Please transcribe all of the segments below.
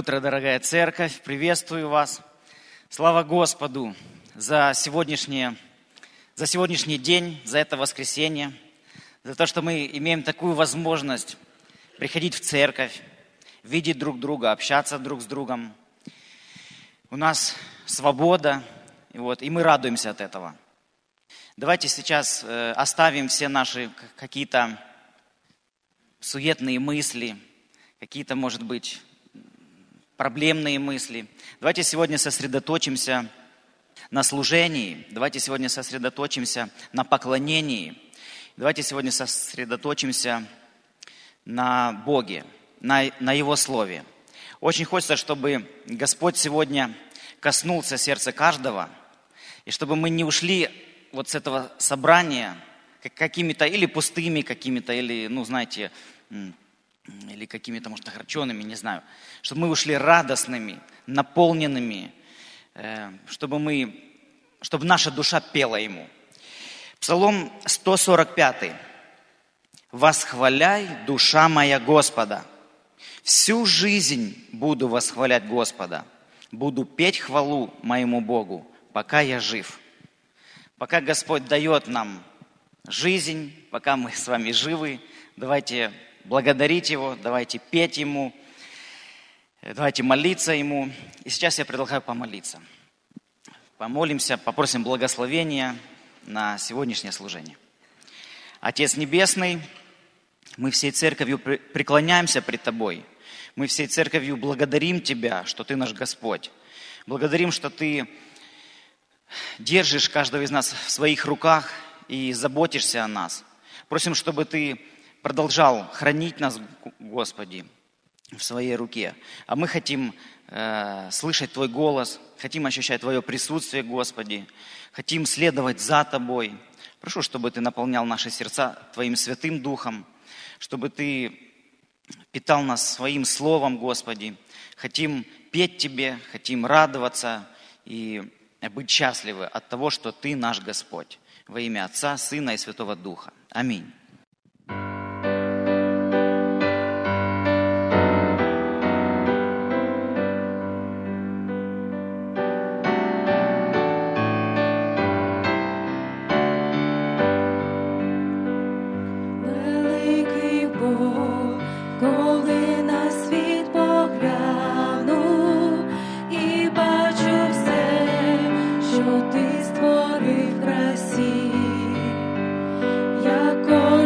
утро, дорогая церковь! Приветствую вас! Слава Господу за сегодняшний день, за это воскресенье, за то, что мы имеем такую возможность приходить в церковь, видеть друг друга, общаться друг с другом. У нас свобода, и мы радуемся от этого. Давайте сейчас оставим все наши какие-то суетные мысли, какие-то, может быть, проблемные мысли. Давайте сегодня сосредоточимся на служении, давайте сегодня сосредоточимся на поклонении, давайте сегодня сосредоточимся на Боге, на Его Слове. Очень хочется, чтобы Господь сегодня коснулся сердца каждого, и чтобы мы не ушли вот с этого собрания какими-то или пустыми какими-то, или, или какими-то, может, огорченными, не знаю. Чтобы мы ушли радостными, наполненными, чтобы наша душа пела Ему. Псалом 145. «Восхваляй, душа моя, Господа! Всю жизнь буду восхвалять Господа, буду петь хвалу моему Богу, пока я жив». Пока Господь дает нам жизнь, пока мы с вами живы, давайте благодарить Его, давайте петь Ему, давайте молиться Ему. И сейчас я предлагаю помолиться. Помолимся, попросим благословения на сегодняшнее служение. Отец Небесный, мы всей церковью преклоняемся пред Тобой. Мы всей церковью благодарим Тебя, что Ты наш Господь. Благодарим, что Ты держишь каждого из нас в своих руках и заботишься о нас. Просим, чтобы Ты продолжал хранить нас, Господи, в своей руке. А мы хотим слышать Твой голос, хотим ощущать Твое присутствие, Господи, хотим следовать за Тобой. Прошу, чтобы Ты наполнял наши сердца Твоим Святым Духом, чтобы Ты питал нас Своим Словом, Господи. Хотим петь Тебе, хотим радоваться и быть счастливы от того, что Ты наш Господь. Во имя Отца, Сына и Святого Духа. Аминь. Як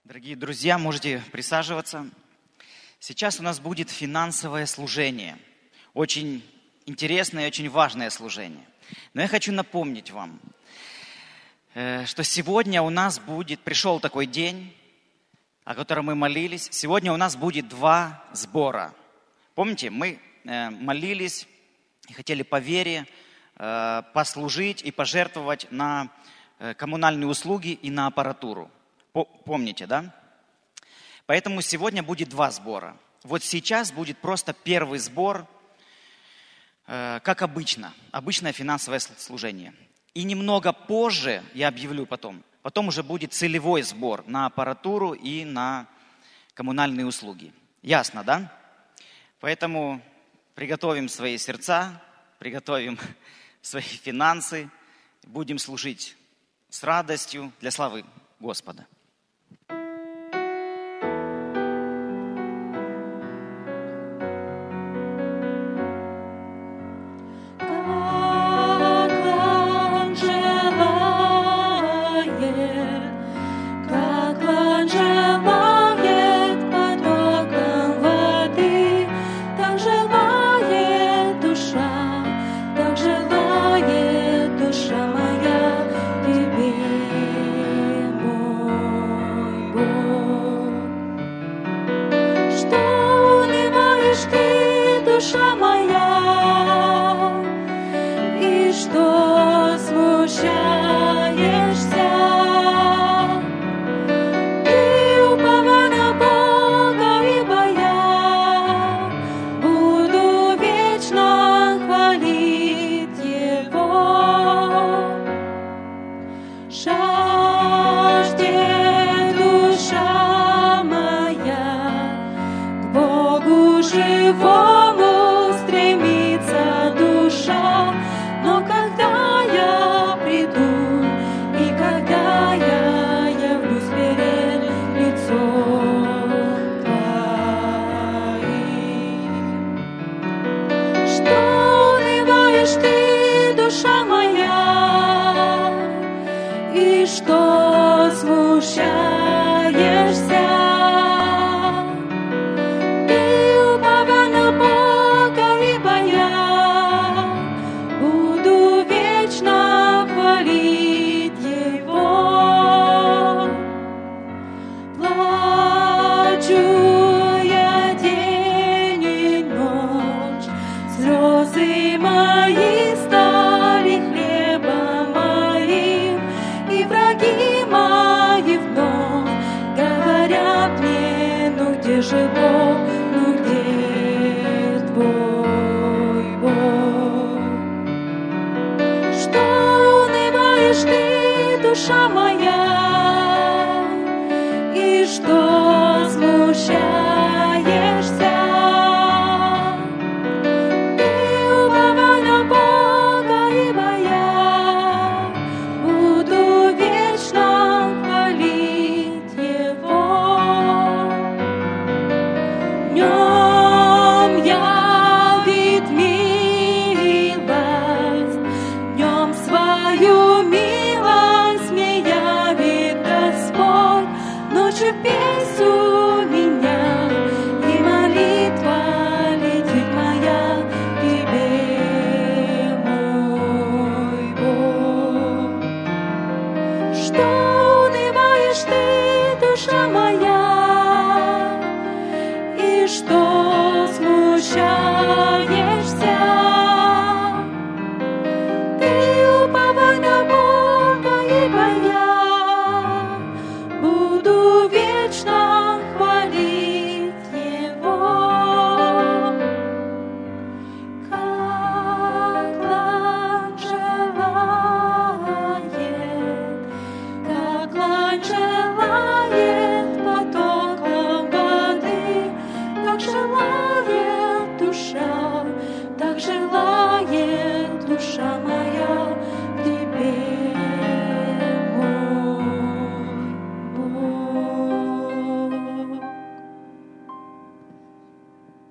Дорогие друзья, можете присаживаться. Сейчас у нас будет финансовое служение. Очень интересное и очень важное служение. Но я хочу напомнить вам, что сегодня у нас пришел такой день, о котором мы молились. Сегодня у нас будет 2 сбора. Помните, мы молились и хотели по вере послужить и пожертвовать на коммунальные услуги и на аппаратуру. Помните, да? Поэтому сегодня будет 2 сбора. Вот сейчас будет просто первый сбор, как обычно, обычное финансовое служение. И немного позже, я объявлю потом уже будет целевой сбор на аппаратуру и на коммунальные услуги. Ясно, да? Поэтому приготовим свои сердца, приготовим свои финансы, будем служить с радостью для славы Господа.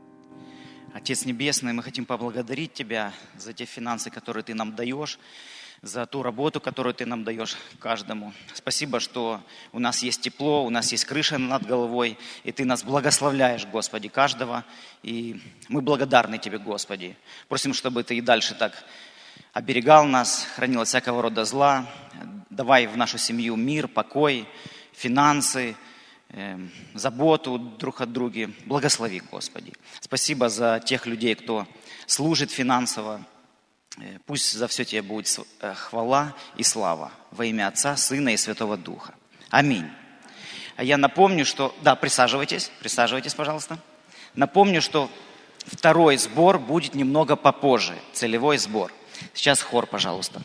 Отец Небесный, мы хотим поблагодарить Тебя за те финансы, которые Ты нам даешь, за ту работу, которую Ты нам даешь каждому. Спасибо, что у нас есть тепло, у нас есть крыша над головой, и Ты нас благословляешь, Господи, каждого. И мы благодарны Тебе, Господи. Просим, чтобы Ты и дальше так оберегал нас, хранил от всякого рода зла. Давай в нашу семью мир, покой, финансы, заботу друг от друга. Благослови, Господи. Спасибо за тех людей, кто служит финансово. Пусть за все Тебе будет хвала и слава во имя Отца, Сына и Святого Духа. Аминь. А я напомню, что... Да, присаживайтесь, пожалуйста. Напомню, что второй сбор будет немного попозже, целевой сбор. Сейчас хор, пожалуйста.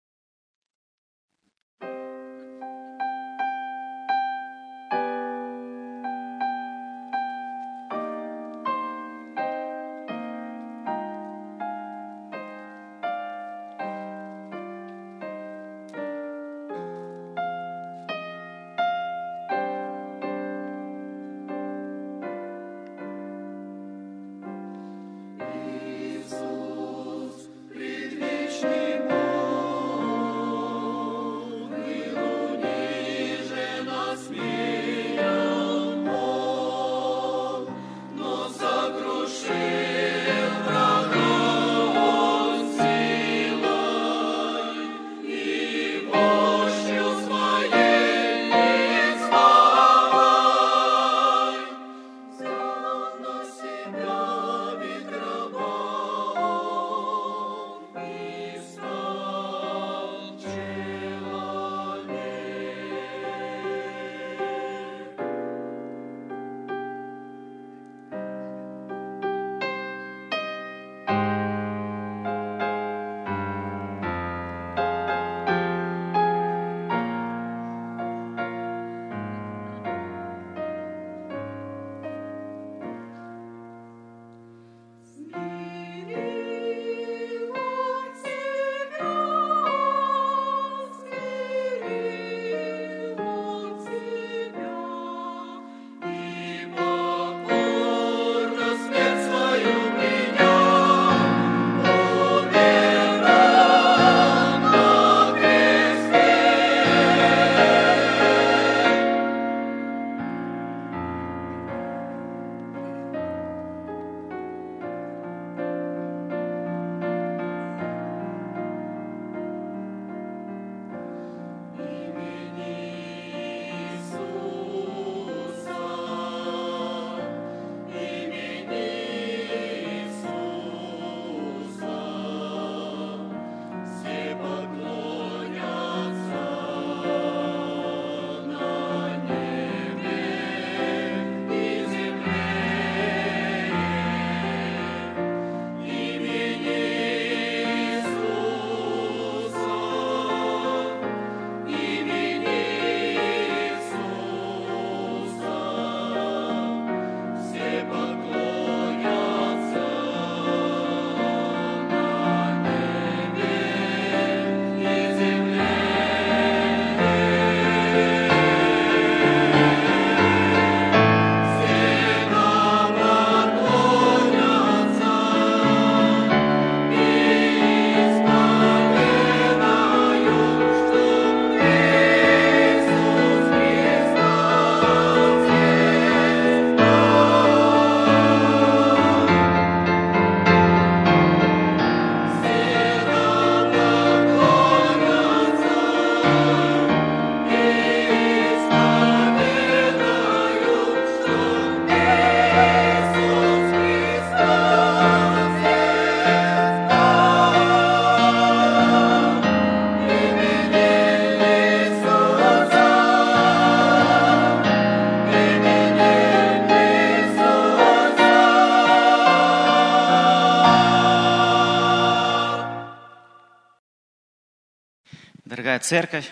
Дорогая церковь,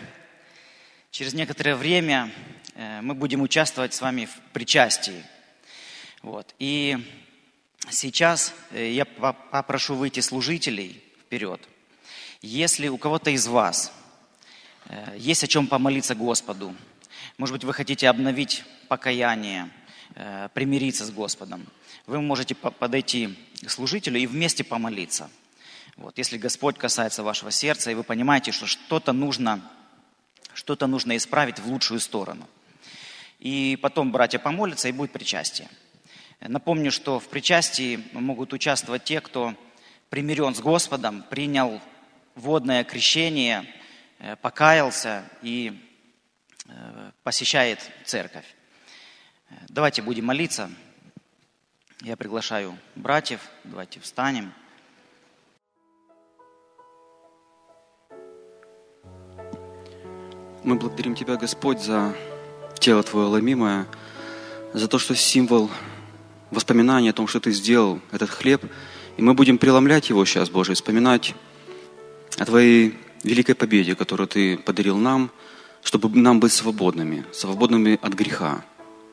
через некоторое время мы будем участвовать с вами в причастии. Вот. И сейчас я попрошу выйти служителей вперед. Если у кого-то из вас есть о чем помолиться Господу, может быть, вы хотите обновить покаяние, примириться с Господом, вы можете подойти к служителю и вместе помолиться. Вот, если Господь касается вашего сердца, и вы понимаете, что что-то нужно исправить в лучшую сторону. И потом братья помолятся, и будет причастие. Напомню, что в причастии могут участвовать те, кто примирен с Господом, принял водное крещение, покаялся и посещает церковь. Давайте будем молиться. Я приглашаю братьев, давайте встанем. Мы благодарим Тебя, Господь, за тело Твое ломимое, за то, что символ воспоминания о том, что Ты сделал, этот хлеб. И мы будем преломлять его сейчас, Боже, и вспоминать о Твоей великой победе, которую Ты подарил нам, чтобы нам быть свободными от греха.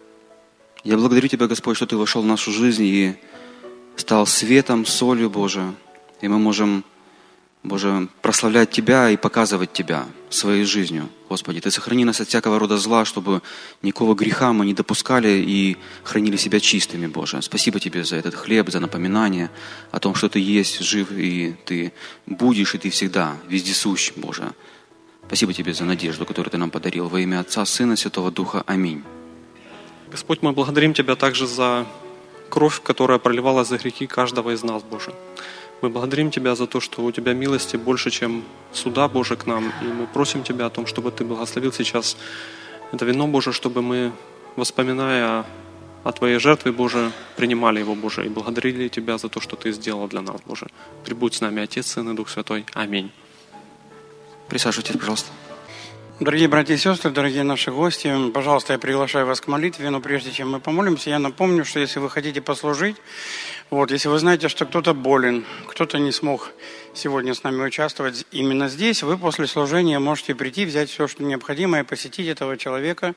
Я благодарю Тебя, Господь, что Ты вошел в нашу жизнь и стал светом, солью, Боже. И мы можем, Боже, прославлять Тебя и показывать Тебя своей жизнью. Господи, Ты сохрани нас от всякого рода зла, чтобы никакого греха мы не допускали и хранили себя чистыми, Боже. Спасибо Тебе за этот хлеб, за напоминание о том, что Ты есть, жив, и Ты будешь, и Ты всегда вездесущ, Боже. Спасибо Тебе за надежду, которую Ты нам подарил. Во имя Отца, Сына, Святого Духа. Аминь. Господь, мы благодарим Тебя также за кровь, которая проливалась за грехи каждого из нас, Боже. Мы благодарим Тебя за то, что у Тебя милости больше, чем суда, Боже, к нам. И мы просим Тебя о том, чтобы Ты благословил сейчас это вино, Боже, чтобы мы, воспоминая о Твоей жертве, Боже, принимали его, Боже, и благодарили Тебя за то, что Ты сделал для нас, Боже. Прибудь с нами Отец, Сын и Дух Святой. Аминь. Присаживайтесь, пожалуйста. Дорогие братья и сестры, дорогие наши гости, пожалуйста, я приглашаю вас к молитве, но прежде чем мы помолимся, я напомню, что если вы хотите послужить, если вы знаете, что кто-то болен, кто-то не смог сегодня с нами участвовать именно здесь, вы после служения можете прийти, взять все, что необходимо, и посетить этого человека,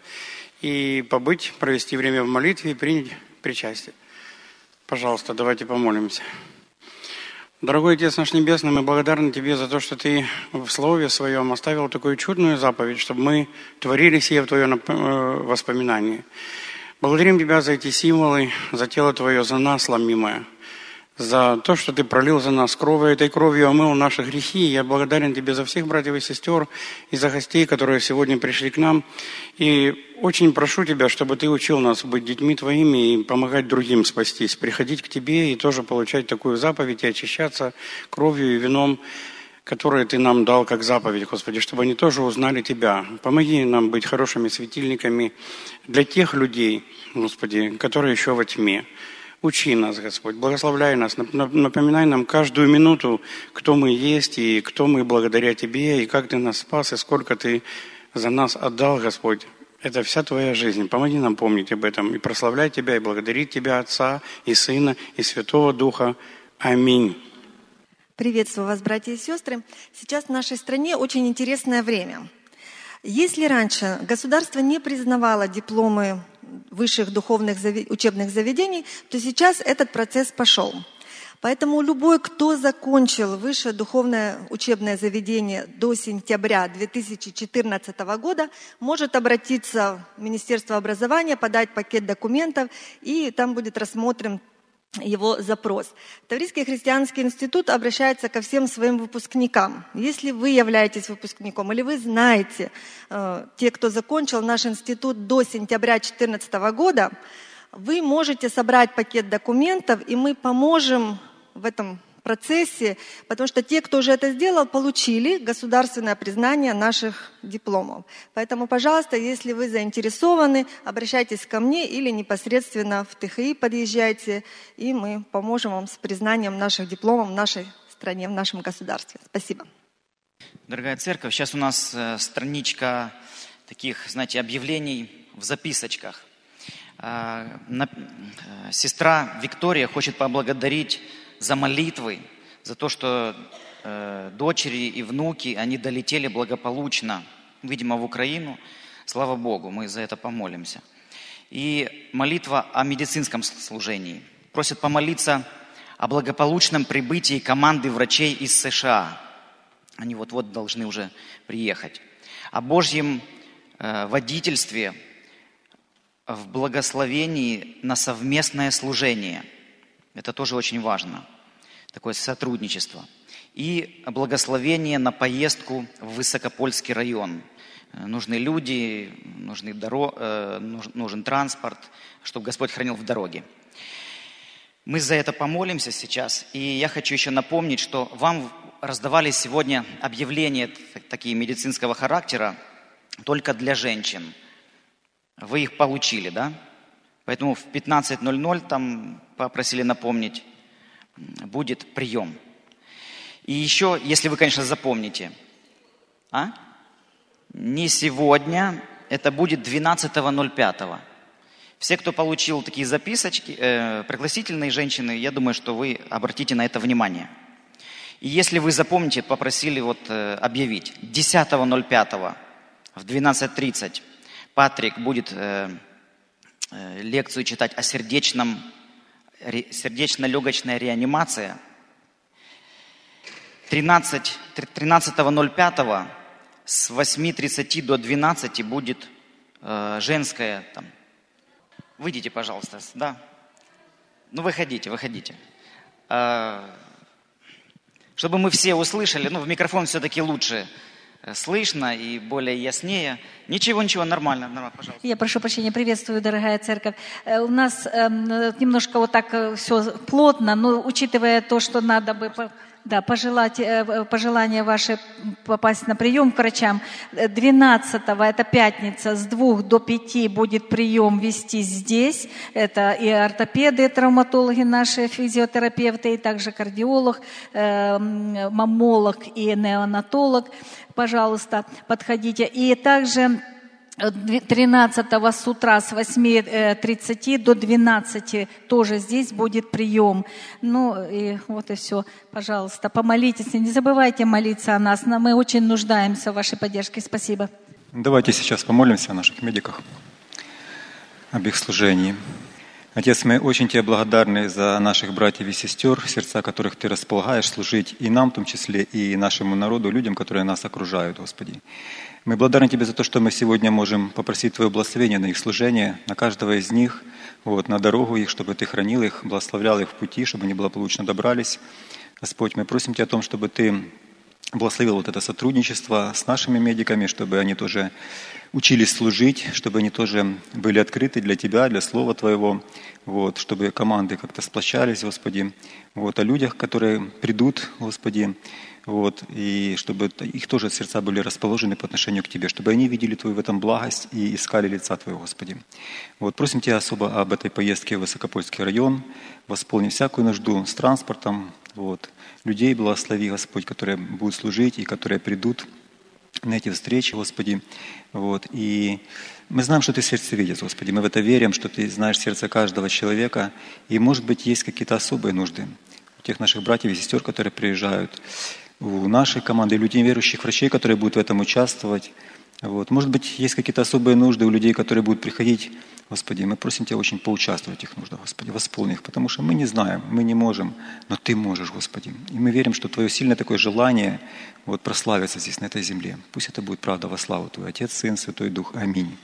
и побыть, провести время в молитве и принять причастие. Пожалуйста, давайте помолимся. Дорогой Отец наш Небесный, мы благодарны Тебе за то, что Ты в Слове Своем оставил такую чудную заповедь, чтобы мы творили сие в Твоем воспоминании. Благодарим Тебя за эти символы, за тело Твое, за нас ломимое, за то, что Ты пролил за нас кровь, и этой кровью омыл наши грехи. Я благодарен Тебе за всех братьев и сестер и за гостей, которые сегодня пришли к нам. И очень прошу Тебя, чтобы Ты учил нас быть детьми Твоими и помогать другим спастись, приходить к Тебе и тоже получать такую заповедь и очищаться кровью и вином, которые Ты нам дал как заповедь, Господи, чтобы они тоже узнали Тебя. Помоги нам быть хорошими светильниками для тех людей, Господи, которые еще во тьме. Учи нас, Господь, благословляй нас, напоминай нам каждую минуту, кто мы есть и кто мы благодаря Тебе, и как Ты нас спас, и сколько Ты за нас отдал, Господь. Это вся Твоя жизнь. Помоги нам помнить об этом и прославлять Тебя, и благодарить Тебя, Отца, и Сына, и Святого Духа. Аминь. Приветствую вас, братья и сестры. Сейчас в нашей стране очень интересное время. Если раньше государство не признавало дипломы высших духовных учебных заведений, то сейчас этот процесс пошел. Поэтому любой, кто закончил высшее духовное учебное заведение до сентября 2014 года, может обратиться в Министерство образования, подать пакет документов, и там будет рассмотрен его запрос. Таврийский христианский институт обращается ко всем своим выпускникам. Если вы являетесь выпускником или вы знаете, те, кто закончил наш институт до сентября 2014 года, вы можете собрать пакет документов, и мы поможем в этом процессе, потому что те, кто уже это сделал, получили государственное признание наших дипломов. Поэтому, пожалуйста, если вы заинтересованы, обращайтесь ко мне или непосредственно в ТХИ подъезжайте, и мы поможем вам с признанием наших дипломов в нашей стране, в нашем государстве. Спасибо. Дорогая церковь, сейчас у нас страничка таких, знаете, объявлений в записочках. Сестра Виктория хочет поблагодарить за молитвы, за то, что дочери и внуки, они долетели благополучно, видимо, в Украину. Слава Богу, мы за это помолимся. И молитва о медицинском служении. Просят помолиться о благополучном прибытии команды врачей из США. Они вот-вот должны уже приехать. О Божьем водительстве в благословении на совместное служение. Это тоже очень важно, такое сотрудничество. и благословение на поездку в Высокопольский район. Нужны люди, нужен транспорт, чтобы Господь хранил в дороге. Мы за это помолимся сейчас. И я хочу еще напомнить, что вам раздавали сегодня объявления такие медицинского характера только для женщин. Вы их получили, да? Поэтому в 15:00 там попросили напомнить, будет прием. И еще, если вы, конечно, запомните, не сегодня, это будет 12.05. Все, кто получил такие записочки, пригласительные женщины, я думаю, что вы обратите на это внимание. И если вы запомните, попросили объявить, 10.05 в 12:30 Патрик будет лекцию читать о сердечно-легочной реанимации. 13.05 с 8:30 до 12 будет женская там. Выйдите, пожалуйста, да. Ну, выходите. Чтобы мы все услышали, в микрофон все-таки лучше слышно и более яснее. Ничего, нормально, пожалуйста. Я прошу прощения, приветствую, дорогая церковь. У нас немножко вот так все плотно, но учитывая то, что надо бы... Да, пожелания ваши попасть на прием к врачам. 12-го, это пятница, с 2 до 5 будет прием вести здесь. Это и ортопеды, и травматологи наши, физиотерапевты, и также кардиолог, маммолог и неонатолог. Пожалуйста, подходите. И также 13-го с утра с 8:30 до 12 тоже здесь будет прием. И вот и все. Пожалуйста, помолитесь. Не забывайте молиться о нас. Мы очень нуждаемся в вашей поддержке. Спасибо. Давайте сейчас помолимся о наших медиках, об их служении. Отец, мы очень Тебе благодарны за наших братьев и сестер, сердца которых Ты располагаешь служить и нам, в том числе, и нашему народу, людям, которые нас окружают, Господи. Мы благодарны Тебе за то, что мы сегодня можем попросить Твое благословение на их служение, на каждого из них, на дорогу их, чтобы Ты хранил их, благословлял их в пути, чтобы они благополучно добрались. Господь, мы просим Тебя о том, чтобы Ты благословил это сотрудничество с нашими медиками, чтобы они тоже учились служить, чтобы они тоже были открыты для Тебя, для Слова Твоего, чтобы команды как-то сплощались, Господи, о людях, которые придут, Господи, и чтобы их тоже сердца были расположены по отношению к Тебе, чтобы они видели Твою в этом благость и искали лица Твоего, Господи. Просим Тебя особо об этой поездке в Высокопольский район, восполни всякую нужду с транспортом, людей благослови, Господь, которые будут служить и которые придут на эти встречи, Господи. И мы знаем, что Ты сердцевидец, Господи. Мы в это верим, что Ты знаешь сердце каждого человека. И, может быть, есть какие-то особые нужды у тех наших братьев и сестер, которые приезжают, у нашей команды, людей верующих врачей, которые будут в этом участвовать. Может быть, есть какие-то особые нужды у людей, которые будут приходить. Господи, мы просим Тебя очень поучаствовать в этих нуждах, Господи, восполни их, потому что мы не знаем, мы не можем, но Ты можешь, Господи. И мы верим, что Твое сильное такое желание прославиться здесь, на этой земле. Пусть это будет правда во славу Твою, Отец, Сын, Святой Дух. Аминь.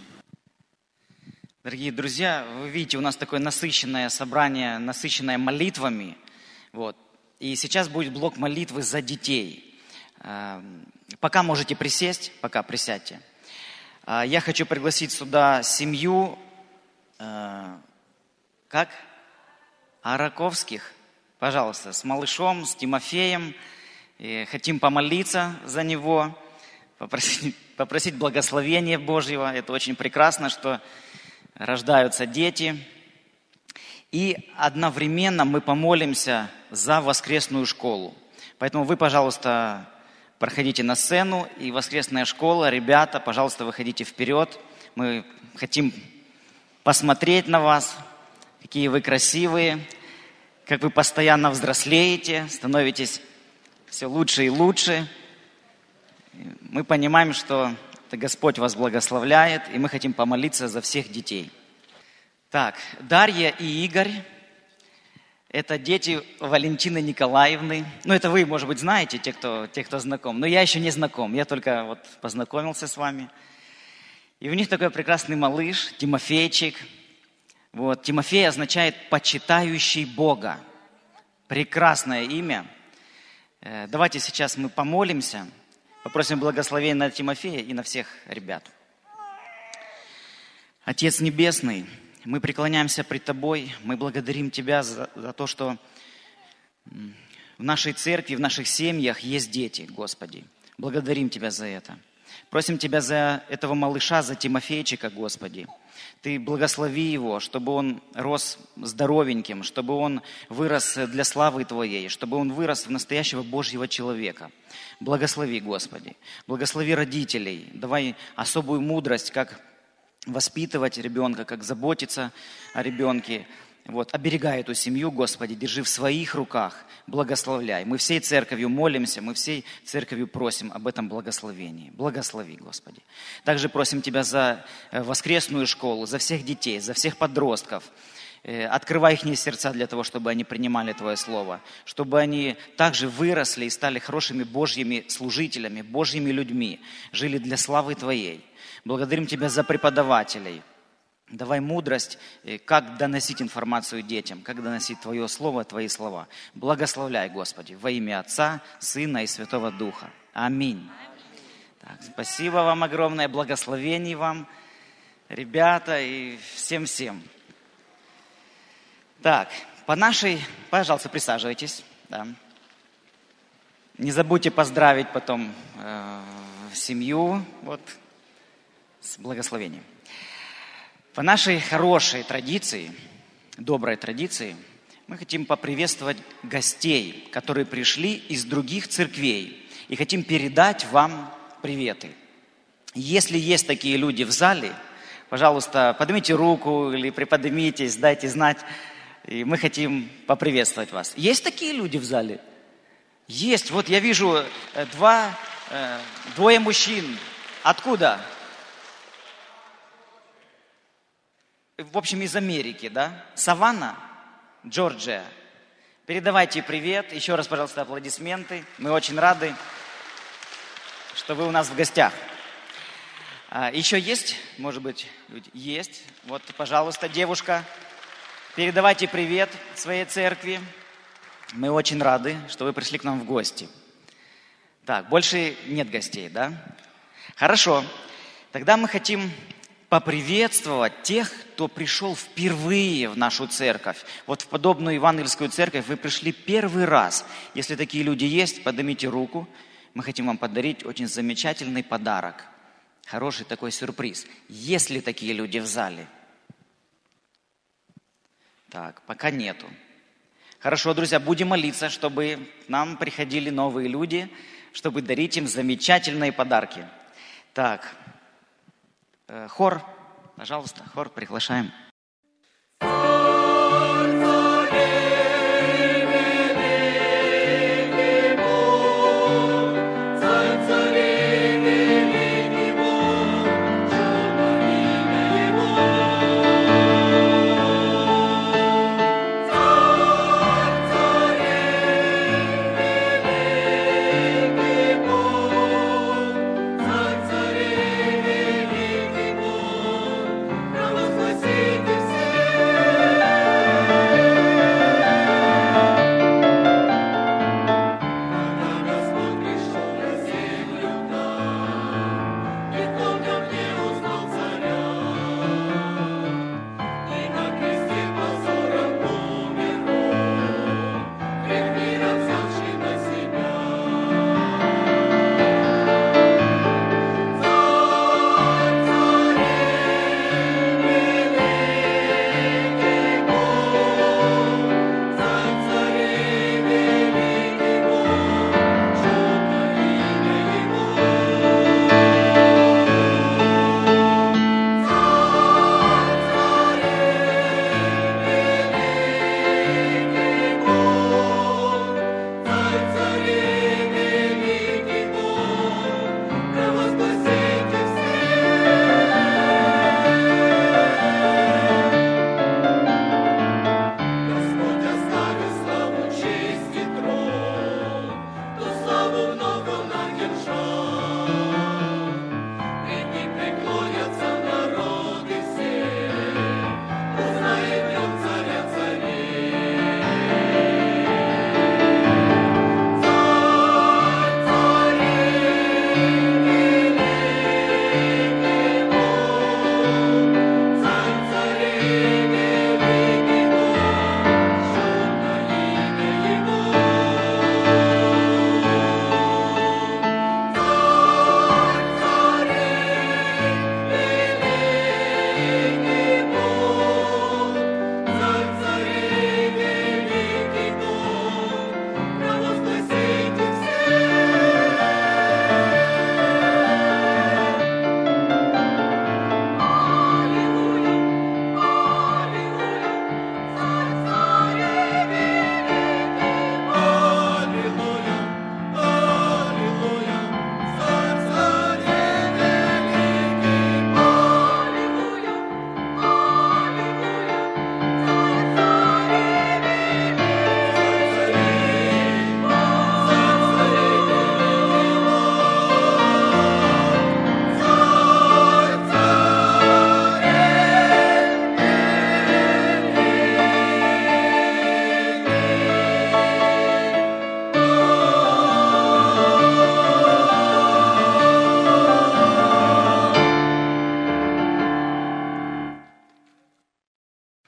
Дорогие друзья, вы видите, у нас такое насыщенное собрание, насыщенное молитвами. И сейчас будет блок молитвы за детей. Пока можете присесть, пока присядьте. Я хочу пригласить сюда семью, Араковских, пожалуйста, с малышом, с Тимофеем. И хотим помолиться за него, попросить благословения Божьего. Это очень прекрасно, что рождаются дети. И одновременно мы помолимся за воскресную школу. Поэтому вы, пожалуйста, проходите на сцену, и воскресная школа, ребята, пожалуйста, выходите вперед. Мы хотим посмотреть на вас, какие вы красивые, как вы постоянно взрослеете, становитесь все лучше и лучше. Мы понимаем, что это Господь вас благословляет, и мы хотим помолиться за всех детей. Так, Дарья и Игорь – это дети Валентины Николаевны. Это вы, может быть, знаете, те, кто знаком. Но я еще не знаком, я только познакомился с вами. И у них такой прекрасный малыш, Тимофейчик. Тимофей означает «почитающий Бога». Прекрасное имя. Давайте сейчас мы помолимся, попросим благословения на Тимофея и на всех ребят. Отец Небесный, мы преклоняемся пред Тобой, мы благодарим Тебя за то, что в нашей церкви, в наших семьях есть дети, Господи. Благодарим Тебя за это. Просим Тебя за этого малыша, за Тимофейчика, Господи. Ты благослови его, чтобы он рос здоровеньким, чтобы он вырос для славы Твоей, чтобы он вырос в настоящего Божьего человека. Благослови, Господи. Благослови родителей. Давай особую мудрость, как воспитывать ребенка, как заботиться о ребенке. Оберегай эту семью, Господи, держи в своих руках, благословляй. Мы всей церковью молимся, мы всей церковью просим об этом благословении. Благослови, Господи. Также просим Тебя за воскресную школу, за всех детей, за всех подростков. Открывай их сердца для того, чтобы они принимали Твое Слово, чтобы они также выросли и стали хорошими Божьими служителями, Божьими людьми, жили для славы Твоей. Благодарим Тебя за преподавателей. Давай мудрость, как доносить информацию детям, как доносить Твое Слово, Твои слова. Благословляй, Господи, во имя Отца, Сына и Святого Духа. Аминь. Так, спасибо вам огромное, благословений вам, ребята, и всем-всем. Так, пожалуйста, присаживайтесь. Да. Не забудьте поздравить потом семью с благословением. По нашей хорошей традиции, доброй традиции, мы хотим поприветствовать гостей, которые пришли из других церквей, и хотим передать вам приветы. Если есть такие люди в зале, пожалуйста, поднимите руку или приподнимитесь, дайте знать, и мы хотим поприветствовать вас. Есть такие люди в зале? Есть. Я вижу двое мужчин. Откуда? В общем, из Америки, да? Саванна, Джорджия. Передавайте привет. Еще раз, пожалуйста, аплодисменты. Мы очень рады, что вы у нас в гостях. Еще есть, может быть, люди? Есть. Пожалуйста, девушка. Передавайте привет своей церкви. Мы очень рады, что вы пришли к нам в гости. Так, больше нет гостей, да? Хорошо. Тогда мы хотим поприветствовать тех, кто пришел впервые в нашу церковь. В подобную евангельскую церковь вы пришли первый раз. Если такие люди есть, поднимите руку. Мы хотим вам подарить очень замечательный подарок. Хороший такой сюрприз. Есть ли такие люди в зале? Так, пока нету. Хорошо, друзья, будем молиться, чтобы к нам приходили новые люди, чтобы дарить им замечательные подарки. Так, хор, пожалуйста, хор приглашаем. Sing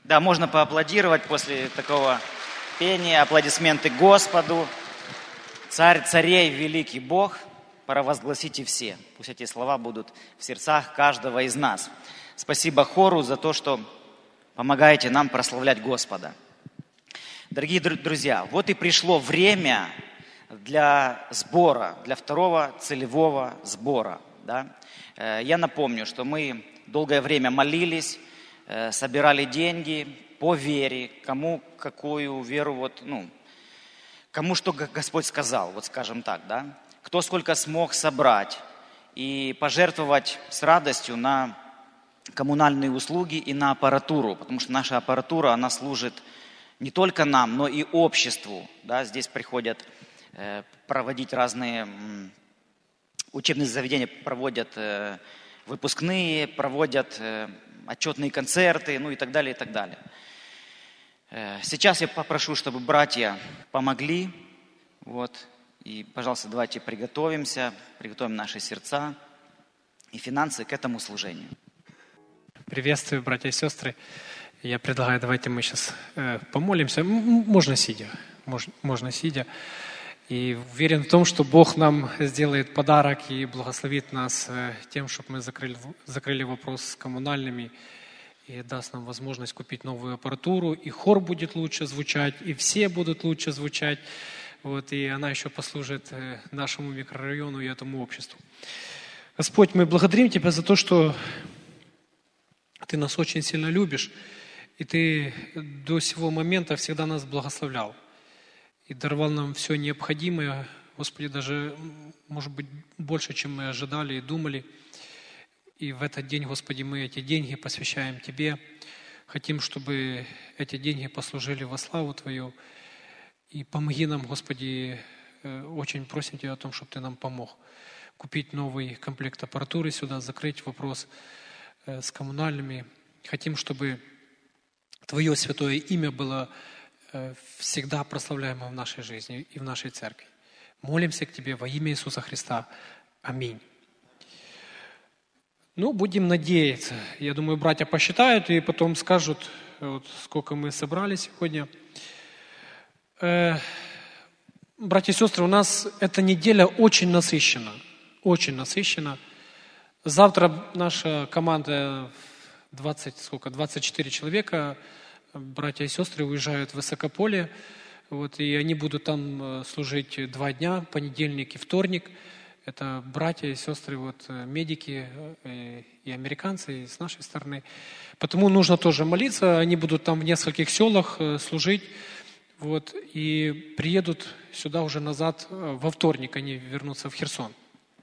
Да, можно поаплодировать после такого пения. Аплодисменты Господу. Царь царей, великий Бог, провозгласите все. Пусть эти слова будут в сердцах каждого из нас. Спасибо хору за то, что помогаете нам прославлять Господа. Дорогие друзья, вот и пришло время для сбора, для второго целевого сбора. Да? Я напомню, что мы долгое время молились, собирали деньги по вере, кому какую веру, кому что Господь сказал, скажем так, да? Кто сколько смог собрать и пожертвовать с радостью на коммунальные услуги и на аппаратуру, потому что наша аппаратура, она служит не только нам, но и обществу. Да? Здесь приходят проводить разные учебные заведения, проводят выпускные, проводят отчетные концерты, и так далее, и так далее. Сейчас я попрошу, чтобы братья помогли. И, пожалуйста, давайте приготовимся, приготовим наши сердца и финансы к этому служению. Приветствую, братья и сестры. Я предлагаю, давайте мы сейчас помолимся. Можно сидя. Можно сидя. И уверен в том, что Бог нам сделает подарок и благословит нас тем, чтобы мы закрыли вопрос с коммунальными и даст нам возможность купить новую аппаратуру. И хор будет лучше звучать, и все будут лучше звучать. И она еще послужит нашему микрорайону и этому обществу. Господь, мы благодарим Тебя за то, что Ты нас очень сильно любишь, и Ты до сего момента всегда нас благословлял. И даровал нам все необходимое, Господи, даже, может быть, больше, чем мы ожидали и думали. И в этот день, Господи, мы эти деньги посвящаем Тебе. Хотим, чтобы эти деньги послужили во славу Твою. И помоги нам, Господи, очень просим Тебя о том, чтобы Ты нам помог купить новый комплект аппаратуры сюда, закрыть вопрос с коммунальными. Хотим, чтобы Твое святое имя было всегда прославляемо в нашей жизни и в нашей церкви. Молимся к Тебе во имя Иисуса Христа. Аминь. Будем надеяться. Я думаю, братья посчитают и потом скажут, сколько мы собрали сегодня. Братья и сестры, у нас эта неделя очень насыщена. Очень насыщена. Завтра наша команда 24 человека, братья и сестры, уезжают в Высокополье. И они будут там служить 2 дня, понедельник и вторник. Это братья и сестры, медики и американцы, и с нашей стороны. Потому нужно тоже молиться. Они будут там в нескольких селах служить. И приедут сюда уже назад во вторник. Они вернутся в Херсон.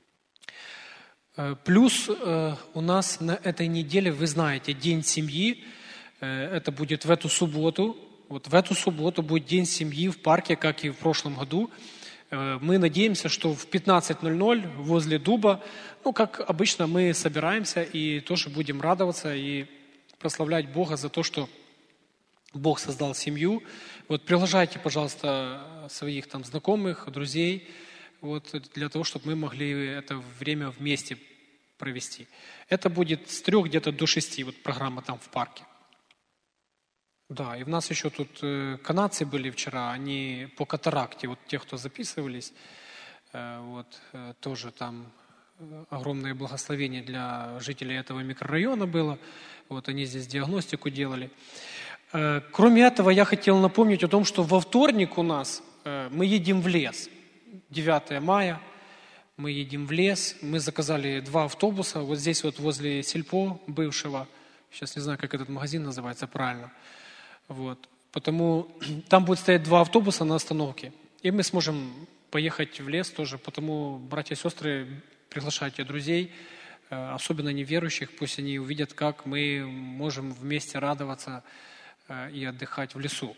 Плюс у нас на этой неделе, вы знаете, День семьи. Это будет в эту субботу. В эту субботу будет День семьи в парке, как и в прошлом году. Мы надеемся, что в 15:00 возле дуба, как обычно, мы собираемся и тоже будем радоваться и прославлять Бога за то, что Бог создал семью. Приглашайте, пожалуйста, своих знакомых, друзей, для того, чтобы мы могли это время вместе провести. Это будет с 3 где-то до 6, программа там в парке. Да, и у нас еще тут канадцы были вчера, они по катаракте, те, кто записывались, тоже там огромное благословение для жителей этого микрорайона было. Они здесь диагностику делали. Кроме этого, я хотел напомнить о том, что во вторник у нас мы едем в лес. 9 мая мы едем в лес. Мы заказали 2 автобуса. Здесь возле Сельпо бывшего. Сейчас не знаю, как этот магазин называется правильно. Потому там будет стоять 2 автобуса на остановке. И мы сможем поехать в лес тоже. Потому, братья и сестры, приглашайте друзей, особенно неверующих. Пусть они увидят, как мы можем вместе радоваться и отдыхать в лесу.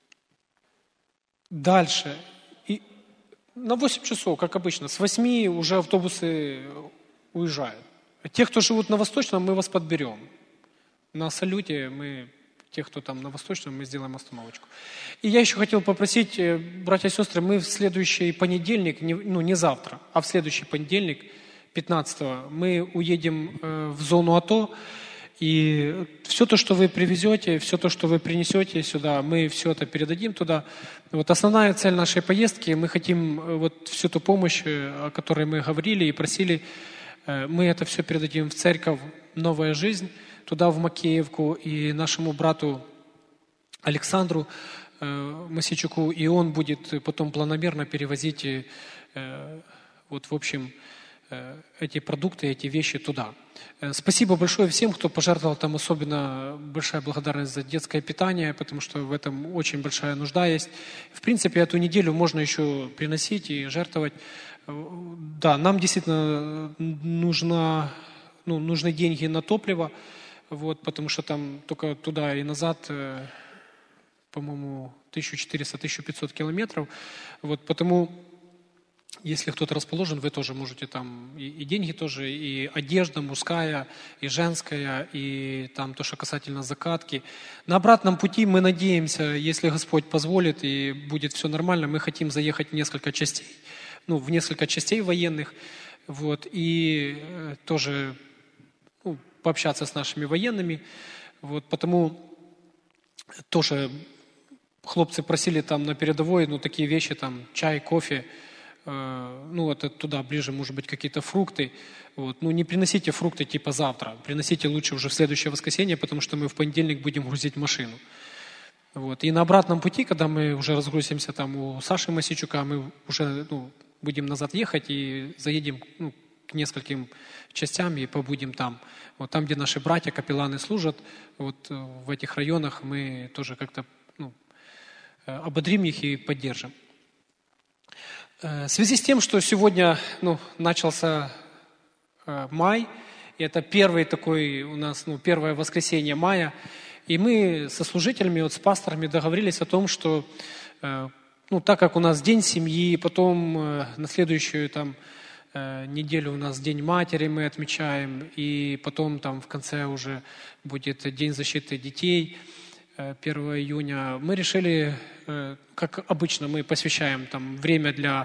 Дальше. И на 8 часов, как обычно, с 8 уже автобусы уезжают. Те, кто живут на Восточном, мы вас подберем. На салюте тех, кто там на Восточном, мы сделаем остановочку. И я еще хотел попросить, братья и сестры, мы в следующий понедельник, не завтра, а в следующий понедельник, 15-го, мы уедем в зону АТО. И все то, что вы привезете, все то, что вы принесете сюда, мы все это передадим туда. Вот основная цель нашей поездки, мы хотим вот всю ту помощь, о которой мы говорили и просили, мы это все передадим в церковь «Новая жизнь», туда, в Макеевку, и нашему брату Александру Масичуку, и он будет потом планомерно перевозить вот, в общем, эти продукты, эти вещи туда. Спасибо большое всем, кто пожертвовал. Там особенно большая благодарность за детское питание, потому что в этом очень большая нужда есть. В принципе, эту неделю можно еще приносить и жертвовать. Да, нам действительно нужны деньги на топливо, вот, потому что там только туда и назад, по-моему, 1400-1500 километров. Вот, потому, если кто-то расположен, вы тоже можете там и деньги тоже, и одежда мужская, и женская, и там то, что касательно закатки. На обратном пути мы надеемся, если Господь позволит и будет все нормально, мы хотим заехать в несколько частей, в несколько частей военных, вот, и тоже пообщаться с нашими военными, вот, потому тоже хлопцы просили там на передовой, такие вещи, там, чай, кофе, это туда ближе, может быть, какие-то фрукты. Вот. Не приносите фрукты типа завтра, приносите лучше уже в следующее воскресенье, потому что мы в понедельник будем грузить машину. Вот. И на обратном пути, когда мы уже разгрузимся там у Саши Масичука, мы уже будем назад ехать и заедем к нескольким частям и побудем там. Вот там, где наши братья, капелланы служат, вот в этих районах мы тоже как-то ободрим их и поддержим. В связи с тем, что сегодня начался май, и это первый такой у нас, первое воскресенье мая, и мы со служителями, с пасторами договорились о том, что так как у нас День семьи, потом на следующую неделю у нас День матери мы отмечаем, и потом там в конце уже будет День защиты детей, 1 июня, мы решили, как обычно, мы посвящаем там время для,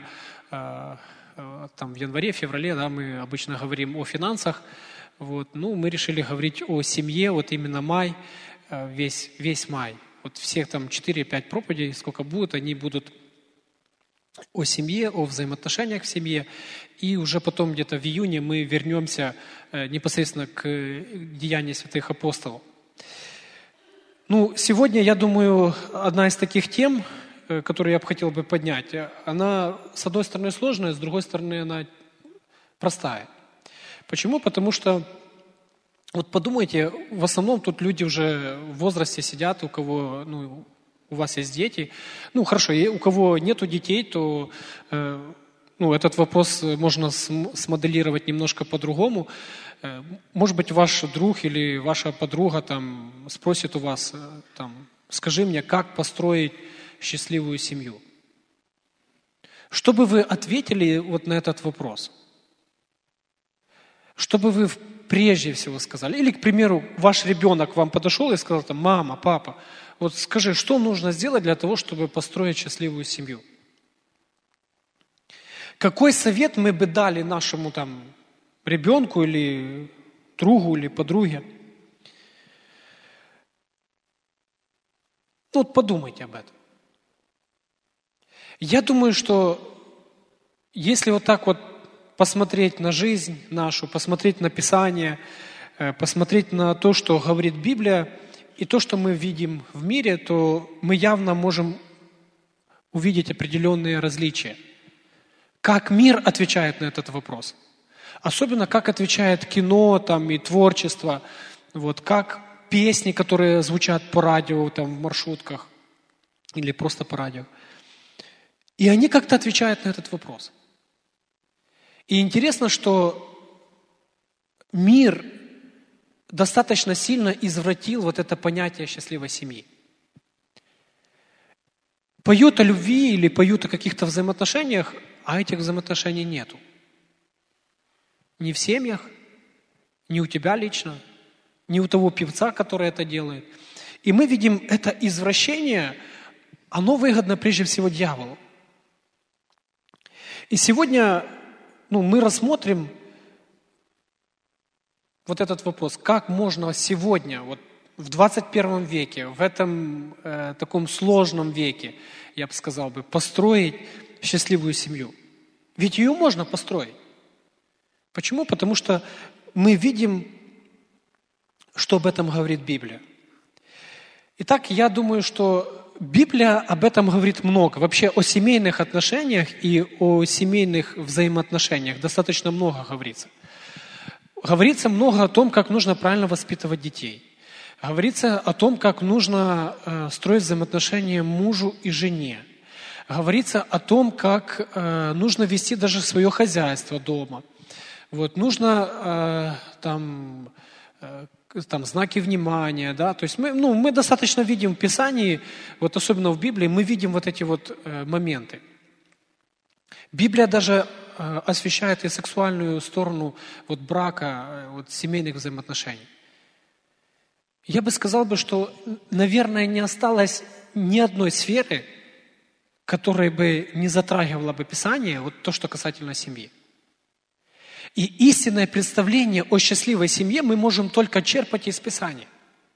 в январе, феврале, да, мы обычно говорим о финансах, вот, мы решили говорить о семье, вот именно май, весь май, вот всех там 4-5 проповедей, сколько будет, они будут о семье, о взаимоотношениях в семье, и уже потом где-то в июне мы вернемся непосредственно к деяниям святых апостолов. Сегодня, я думаю, одна из таких тем, которую я бы хотел поднять, она, с одной стороны, сложная, с другой стороны, она простая. Почему? Потому что, вот подумайте, в основном тут люди уже в возрасте сидят, у кого, у вас есть дети. Хорошо, у кого нету детей, то этот вопрос можно смоделировать немножко по-другому. Может быть, ваш друг или ваша подруга спросит у вас, скажи мне, как построить счастливую семью? Что бы вы ответили вот на этот вопрос? Что бы вы прежде всего сказали? Или, к примеру, ваш ребенок вам подошел и сказал, мама, папа, вот скажи, что нужно сделать для того, чтобы построить счастливую семью? Какой совет мы бы дали нашему ребенку или другу, или подруге? Подумайте об этом. Я думаю, что если вот так вот посмотреть на жизнь нашу, посмотреть на Писание, посмотреть на то, что говорит Библия, и то, что мы видим в мире, то мы явно можем увидеть определенные различия. Как мир отвечает на этот вопрос. Особенно, как отвечает кино и творчество, как песни, которые звучат по радио, в маршрутках, или просто по радио. И они как-то отвечают на этот вопрос. И интересно, что мир достаточно сильно извратил вот это понятие счастливой семьи. Поют о любви или поют о каких-то взаимоотношениях, а этих взаимоотношений нету. Ни в семьях, ни у тебя лично, ни у того певца, который это делает. И мы видим это извращение, оно выгодно прежде всего дьяволу. И сегодня мы рассмотрим вот этот вопрос, как можно сегодня, вот в 21 веке, в этом таком сложном веке, я бы сказал, построить счастливую семью. Ведь ее можно построить. Почему? Потому что мы видим, что об этом говорит Библия. Итак, я думаю, что Библия об этом говорит много. Вообще о семейных отношениях и о семейных взаимоотношениях достаточно много говорится. Говорится много о том, как нужно правильно воспитывать детей. Говорится о том, как нужно строить взаимоотношения мужу и жене. Говорится о том, как нужно вести даже свое хозяйство дома. Вот, нужно там знаки внимания, да, то есть мы достаточно видим в Писании, вот особенно в Библии, мы видим вот эти вот моменты. Библия даже освещает и сексуальную сторону вот брака, вот семейных взаимоотношений. Я бы сказал, что, наверное, не осталось ни одной сферы, которая бы не затрагивала бы Писание, вот то, что касательно семьи. И истинное представление о счастливой семье мы можем только черпать из Писания.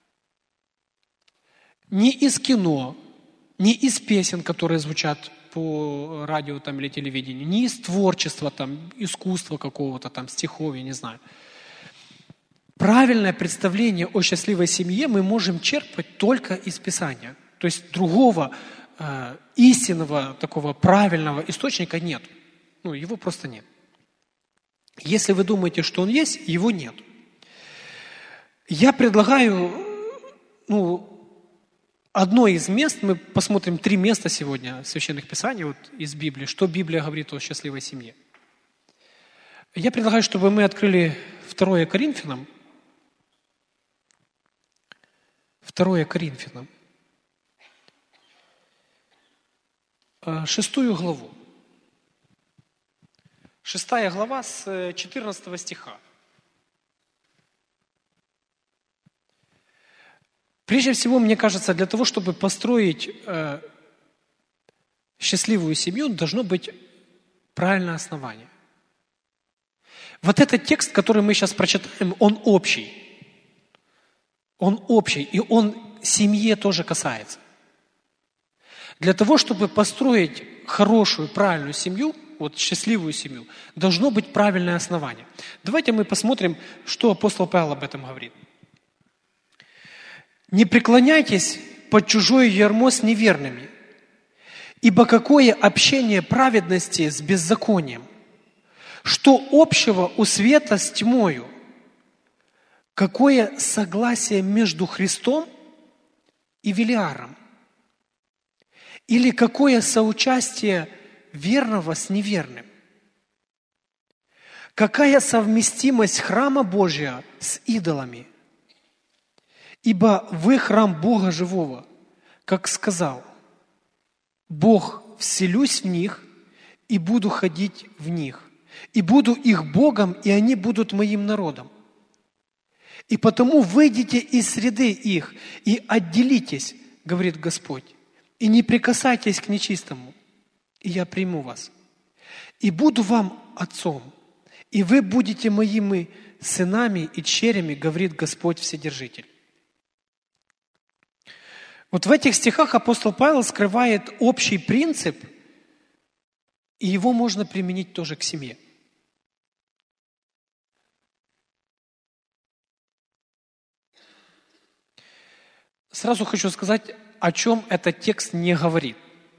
Не из кино, не из песен, которые звучат по радио там, или телевидению, не из творчества, там, искусства какого-то, там, стихов, я не знаю. Правильное представление о счастливой семье мы можем черпать только из Писания. То есть другого истинного, такого правильного источника нет. Его просто нет. Если вы думаете, что он есть, его нет. Я предлагаю, одно из мест, мы посмотрим 3 места сегодня в Священных Писаниях, вот из Библии, что Библия говорит о счастливой семье. Я предлагаю, чтобы мы открыли 2 Коринфянам, 2 Коринфянам, 6 главу. 6 глава с 14 стиха. Прежде всего, мне кажется, для того, чтобы построить счастливую семью, должно быть правильное основание. Вот этот текст, который мы сейчас прочитаем, он общий. Он общий, и он семье тоже касается. Для того, чтобы построить хорошую, правильную семью, вот счастливую семью, должно быть правильное основание. Давайте мы посмотрим, что апостол Павел об этом говорит. «Не преклоняйтесь под чужое ярмо с неверными, ибо какое общение праведности с беззаконием? Что общего у света с тьмою? Какое согласие между Христом и Велиаром? Или какое соучастие верного с неверным? Какая совместимость храма Божия с идолами? Ибо вы храм Бога живого, как сказал: Бог, вселюсь в них и буду ходить в них, и буду их Богом, и они будут моим народом. И потому выйдите из среды их и отделитесь, говорит Господь, и не прикасайтесь к нечистому, и я приму вас. И буду вам отцом, и вы будете моими сынами и дщерями, говорит Господь Вседержитель». Вот в этих стихах апостол Павел скрывает общий принцип, и его можно применить тоже к семье. Сразу хочу сказать, о чем этот текст не говорит.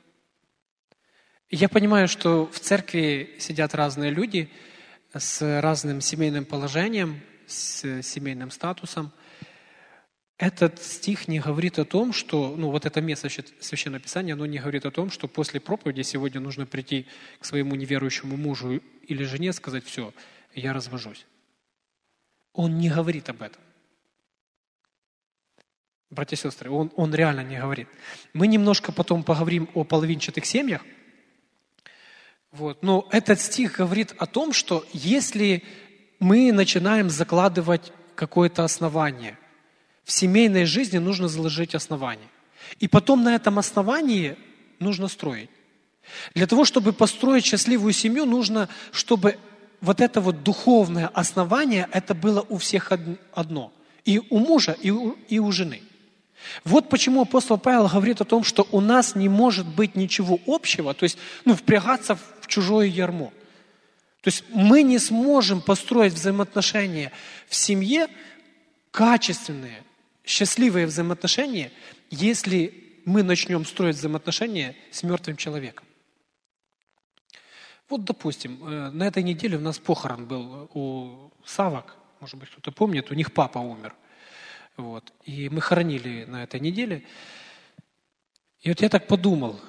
Я понимаю, что в церкви сидят разные люди с разным семейным положением, с семейным статусом. Этот стих не говорит о том, что, вот это место Священного Писания, оно не говорит о том, что после проповеди сегодня нужно прийти к своему неверующему мужу или жене и сказать: все, я развожусь. Он не говорит об этом. Братья и сестры, он реально не говорит. Мы немножко потом поговорим о половинчатых семьях. Но этот стих говорит о том, что если мы начинаем закладывать какое-то основание, в семейной жизни нужно заложить основание. И потом на этом основании нужно строить. Для того, чтобы построить счастливую семью, нужно, чтобы вот это вот духовное основание, это было у всех одно. И у мужа, и у жены. Вот почему апостол Павел говорит о том, что у нас не может быть ничего общего, то есть впрягаться в чужое ярмо. То есть мы не сможем построить взаимоотношения в семье, качественные, счастливые взаимоотношения, если мы начнем строить взаимоотношения с мертвым человеком. Вот, допустим, на этой неделе у нас похорон был у Савок, может быть, кто-то помнит, у них папа умер. Вот. И мы хоронили на этой неделе. И вот я так подумал,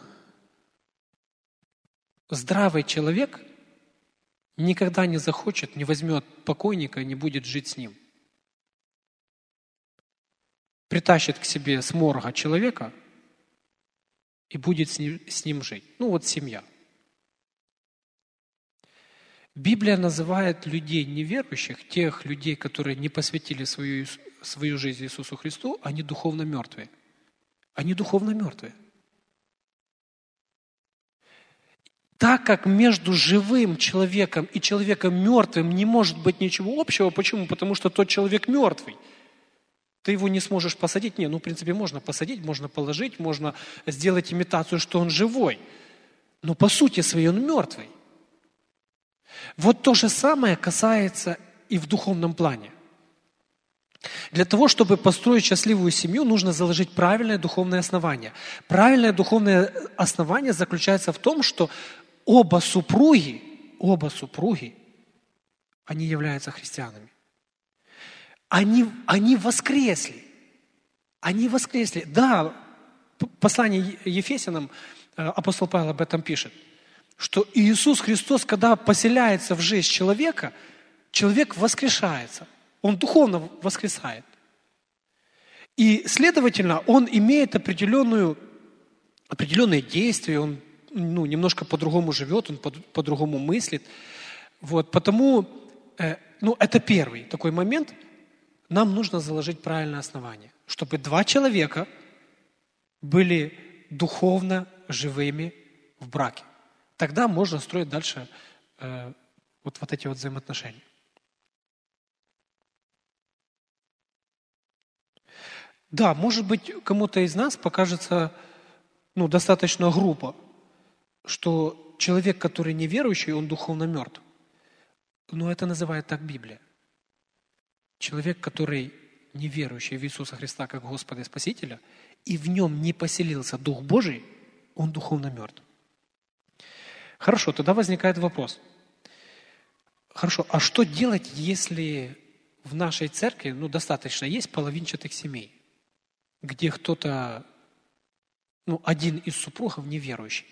здравый человек никогда не захочет, не возьмет покойника и не будет жить с ним. Притащит к себе с морга человека и будет с ним жить. Вот семья. Библия называет людей неверующих, тех людей, которые не посвятили свою жизнь Иисусу Христу, они духовно мертвые. Они духовно мертвые. Так как между живым человеком и человеком мертвым не может быть ничего общего, почему? Потому что тот человек мертвый. Ты его не сможешь посадить. В принципе, можно посадить, можно положить, можно сделать имитацию, что он живой. Но по сути своей он мертвый. Вот то же самое касается и в духовном плане. Для того, чтобы построить счастливую семью, нужно заложить правильное духовное основание. Правильное духовное основание заключается в том, что оба супруги, они являются христианами. Они воскресли. Они воскресли. Да, послание Ефесянам, апостол Павел об этом пишет, что Иисус Христос, когда поселяется в жизнь человека, человек воскрешается. Он духовно воскресает. И, следовательно, он имеет определенные действия, он немножко по-другому живет, он по-другому мыслит. Вот, потому, это первый такой момент. Нам нужно заложить правильное основание, чтобы два человека были духовно живыми в браке. Тогда можно строить дальше вот эти вот взаимоотношения. Да, может быть, кому-то из нас покажется достаточно грубо, что человек, который неверующий, он духовно мертв. Но это называет так Библия. Человек, который неверующий в Иисуса Христа как Господа и Спасителя, и в нем не поселился Дух Божий, он духовно мертв. Хорошо, тогда возникает вопрос. Хорошо, а что делать, если в нашей церкви, достаточно есть половинчатых семей, где кто-то, один из супругов неверующий?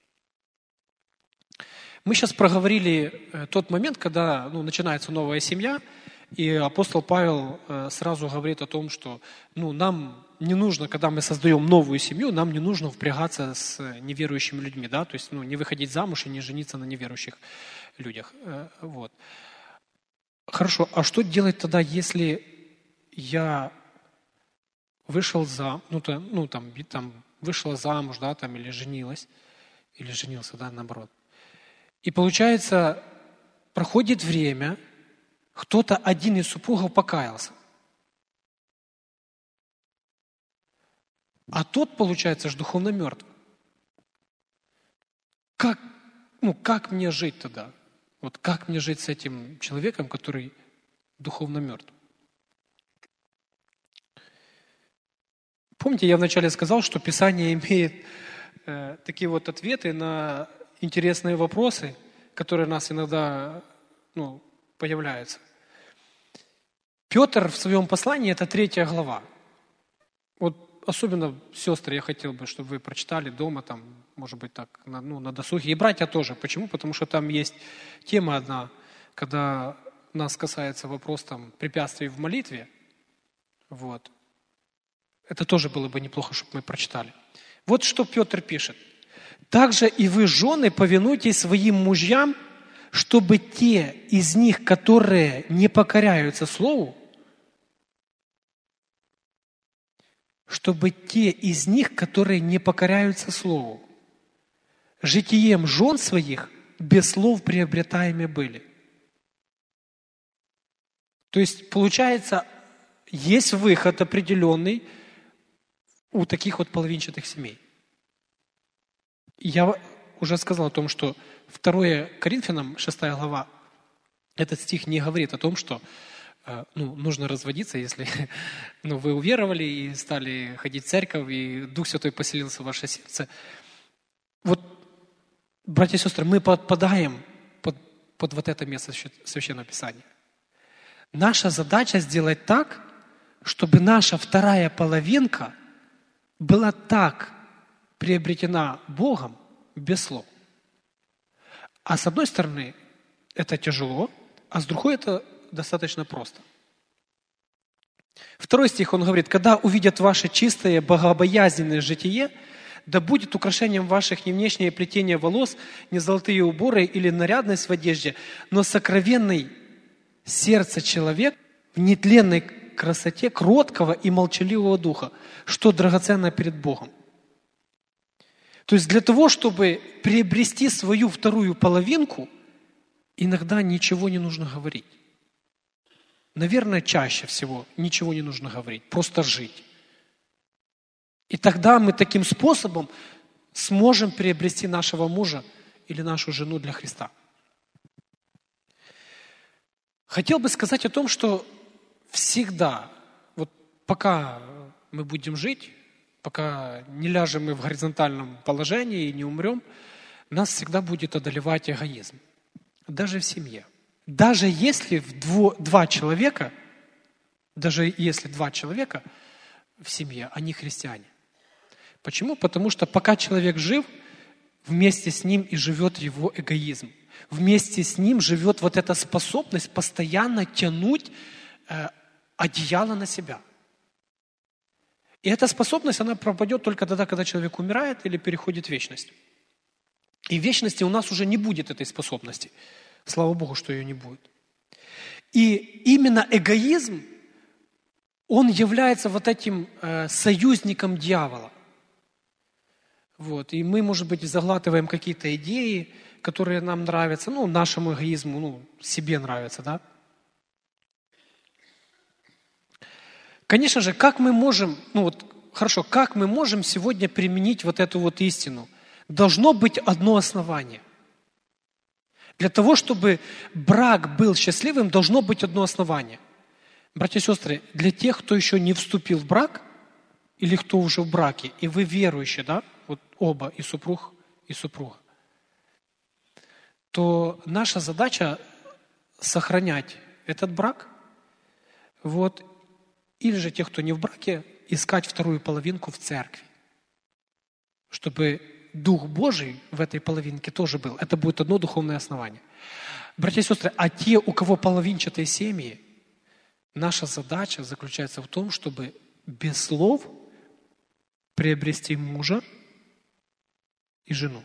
Мы сейчас проговорили тот момент, когда начинается новая семья, и апостол Павел сразу говорит о том, что нам не нужно, когда мы создаем новую семью, нам не нужно впрягаться с неверующими людьми, да, то есть не выходить замуж и не жениться на неверующих людях. Вот. Хорошо, а что делать тогда, если я вышел вышла замуж, да, или женилась, или женился, да, наоборот. И получается, проходит время, кто-то один из супругов покаялся. А тот, получается, ж духовно мертв. Как мне жить тогда? Вот как мне жить с этим человеком, который духовно мертв? Помните, я вначале сказал, что Писание имеет такие вот ответы на интересные вопросы, которые у нас иногда появляются. Петр в своем послании, это 3 глава. Вот особенно, сестры, я хотел бы, чтобы вы прочитали дома, может быть, так, на досуге. И братья тоже. Почему? Потому что там есть тема одна, когда нас касается вопрос препятствий в молитве. Вот. Это тоже было бы неплохо, чтобы мы прочитали. Вот что Петр пишет. «Также и вы, жены, повинуйтесь своим мужьям, чтобы те из них, которые не покоряются слову, житием жен своих без слов приобретаемы были». То есть, получается, есть выход определенный у таких вот половинчатых семей. Я уже сказал о том, что 2 Коринфянам, 6 глава, этот стих не говорит о том, что нужно разводиться, если вы уверовали и стали ходить в церковь, и Дух Святой поселился в ваше сердце. Вот, братья и сестры, мы подпадаем под вот это место Священного Писания. Наша задача сделать так, чтобы наша вторая половинка была так приобретена Богом без слов. А с одной стороны, это тяжело, а с другой это достаточно просто. 2 стих, он говорит: «Когда увидят ваше чистое, богобоязненное житие, да будет украшением ваших не внешнее плетение волос, не золотые уборы или нарядность в одежде, но сокровенный сердце человек в нетленной красоте кроткого и молчаливого духа, что драгоценно перед Богом». То есть для того, чтобы приобрести свою вторую половинку, иногда ничего не нужно говорить. Наверное, чаще всего ничего не нужно говорить, просто жить. И тогда мы таким способом сможем приобрести нашего мужа или нашу жену для Христа. Хотел бы сказать о том, что всегда, вот пока мы будем жить, пока не ляжем мы в горизонтальном положении и не умрем, нас всегда будет одолевать эгоизм. Даже в семье. Даже если два человека в семье, они христиане. Почему? Потому что пока человек жив, вместе с ним и живет его эгоизм. Вместе с ним живет вот эта способность постоянно тянуть одеяло на себя. И эта способность, она пропадет только тогда, когда человек умирает или переходит в вечность. И в вечности у нас уже не будет этой способности. Слава Богу, что ее не будет. И именно эгоизм, он является вот этим союзником дьявола. Вот. И мы, может быть, заглатываем какие-то идеи, которые нам нравятся, нашему эгоизму, себе нравятся, да? Конечно же, как мы можем сегодня применить вот эту вот истину? Должно быть одно основание. Для того, чтобы брак был счастливым, должно быть одно основание. Братья и сестры, для тех, кто еще не вступил в брак, или кто уже в браке, и вы верующие, да, вот оба, и супруг, и супруга, то наша задача сохранять этот брак, вот, или же тех, кто не в браке, искать вторую половинку в церкви, чтобы Дух Божий в этой половинке тоже был. Это будет одно духовное основание. Братья и сестры, а те, у кого половинчатые семьи, наша задача заключается в том, чтобы без слов приобрести мужа и жену.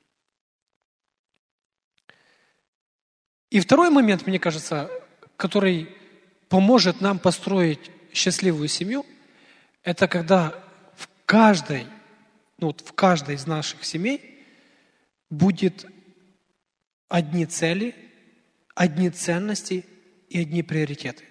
И второй момент, мне кажется, который поможет нам построить счастливую семью, это когда в каждой из наших семей будет одни цели, одни ценности и одни приоритеты.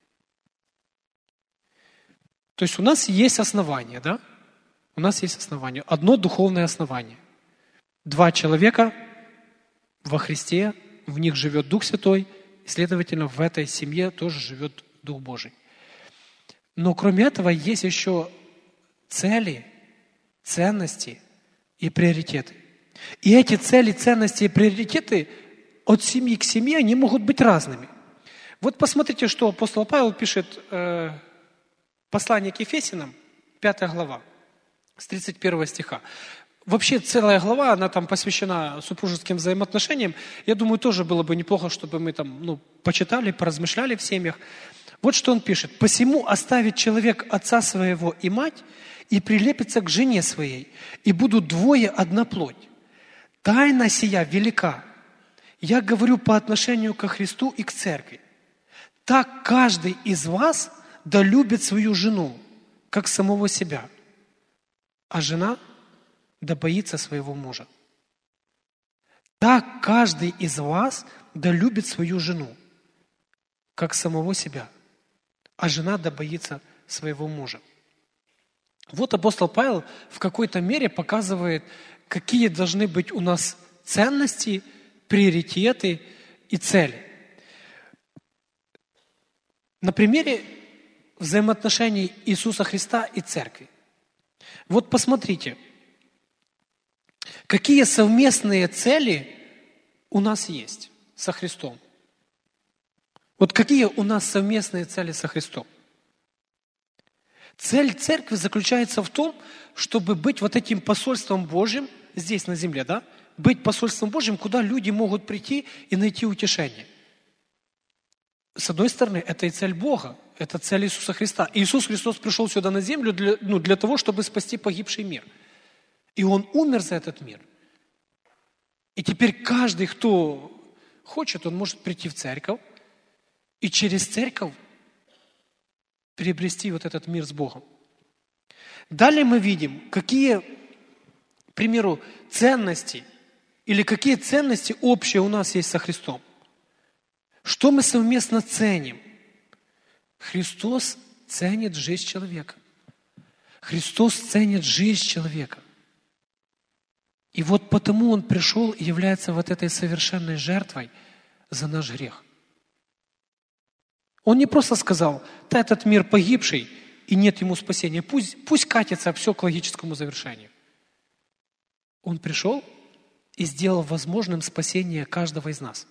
То есть у нас есть основание, да? У нас есть основание. Одно духовное основание. 2 человека во Христе, в них живет Дух Святой, и, следовательно, в этой семье тоже живет Дух Божий. Но кроме этого есть еще цели, ценности и приоритеты. И эти цели, ценности и приоритеты от семьи к семье, они могут быть разными. Вот посмотрите, что апостол Павел пишет послание к Ефесянам, 5 глава, с 31 стиха. Вообще целая глава, она там посвящена супружеским взаимоотношениям. Я думаю, тоже было бы неплохо, чтобы мы там почитали, поразмышляли в семьях. Вот что он пишет. «Посему оставит человек отца своего и мать, и прилепится к жене своей, и будут двое одна плоть. Тайна сия велика. Я говорю по отношению ко Христу и к церкви. Так каждый из вас да любит свою жену, как самого себя, а жена да боится своего мужа. Так каждый из вас да любит свою жену, как самого себя, а жена да боится своего мужа. Вот апостол Павел в какой-то мере показывает, какие должны быть у нас ценности, приоритеты и цели. На примере взаимоотношений Иисуса Христа и Церкви. Вот посмотрите, какие совместные цели у нас есть со Христом. Вот какие у нас совместные цели со Христом. Цель Церкви заключается в том, чтобы быть вот этим посольством Божьим здесь на земле, да? Быть посольством Божьим, куда люди могут прийти и найти утешение. С одной стороны, это и цель Бога, это цель Иисуса Христа. Иисус Христос пришел сюда на землю для того, чтобы спасти погибший мир. И Он умер за этот мир. И теперь каждый, кто хочет, он может прийти в церковь и через церковь приобрести вот этот мир с Богом. Далее мы видим, какие, к примеру, ценности или какие ценности общие у нас есть со Христом. Что мы совместно ценим? Христос ценит жизнь человека. Христос ценит жизнь человека. И вот потому Он пришел и является вот этой совершенной жертвой за наш грех. Он не просто сказал, да, этот мир погибший, и нет ему спасения. Пусть катится все к логическому завершению. Он пришел и сделал возможным спасение каждого из нас.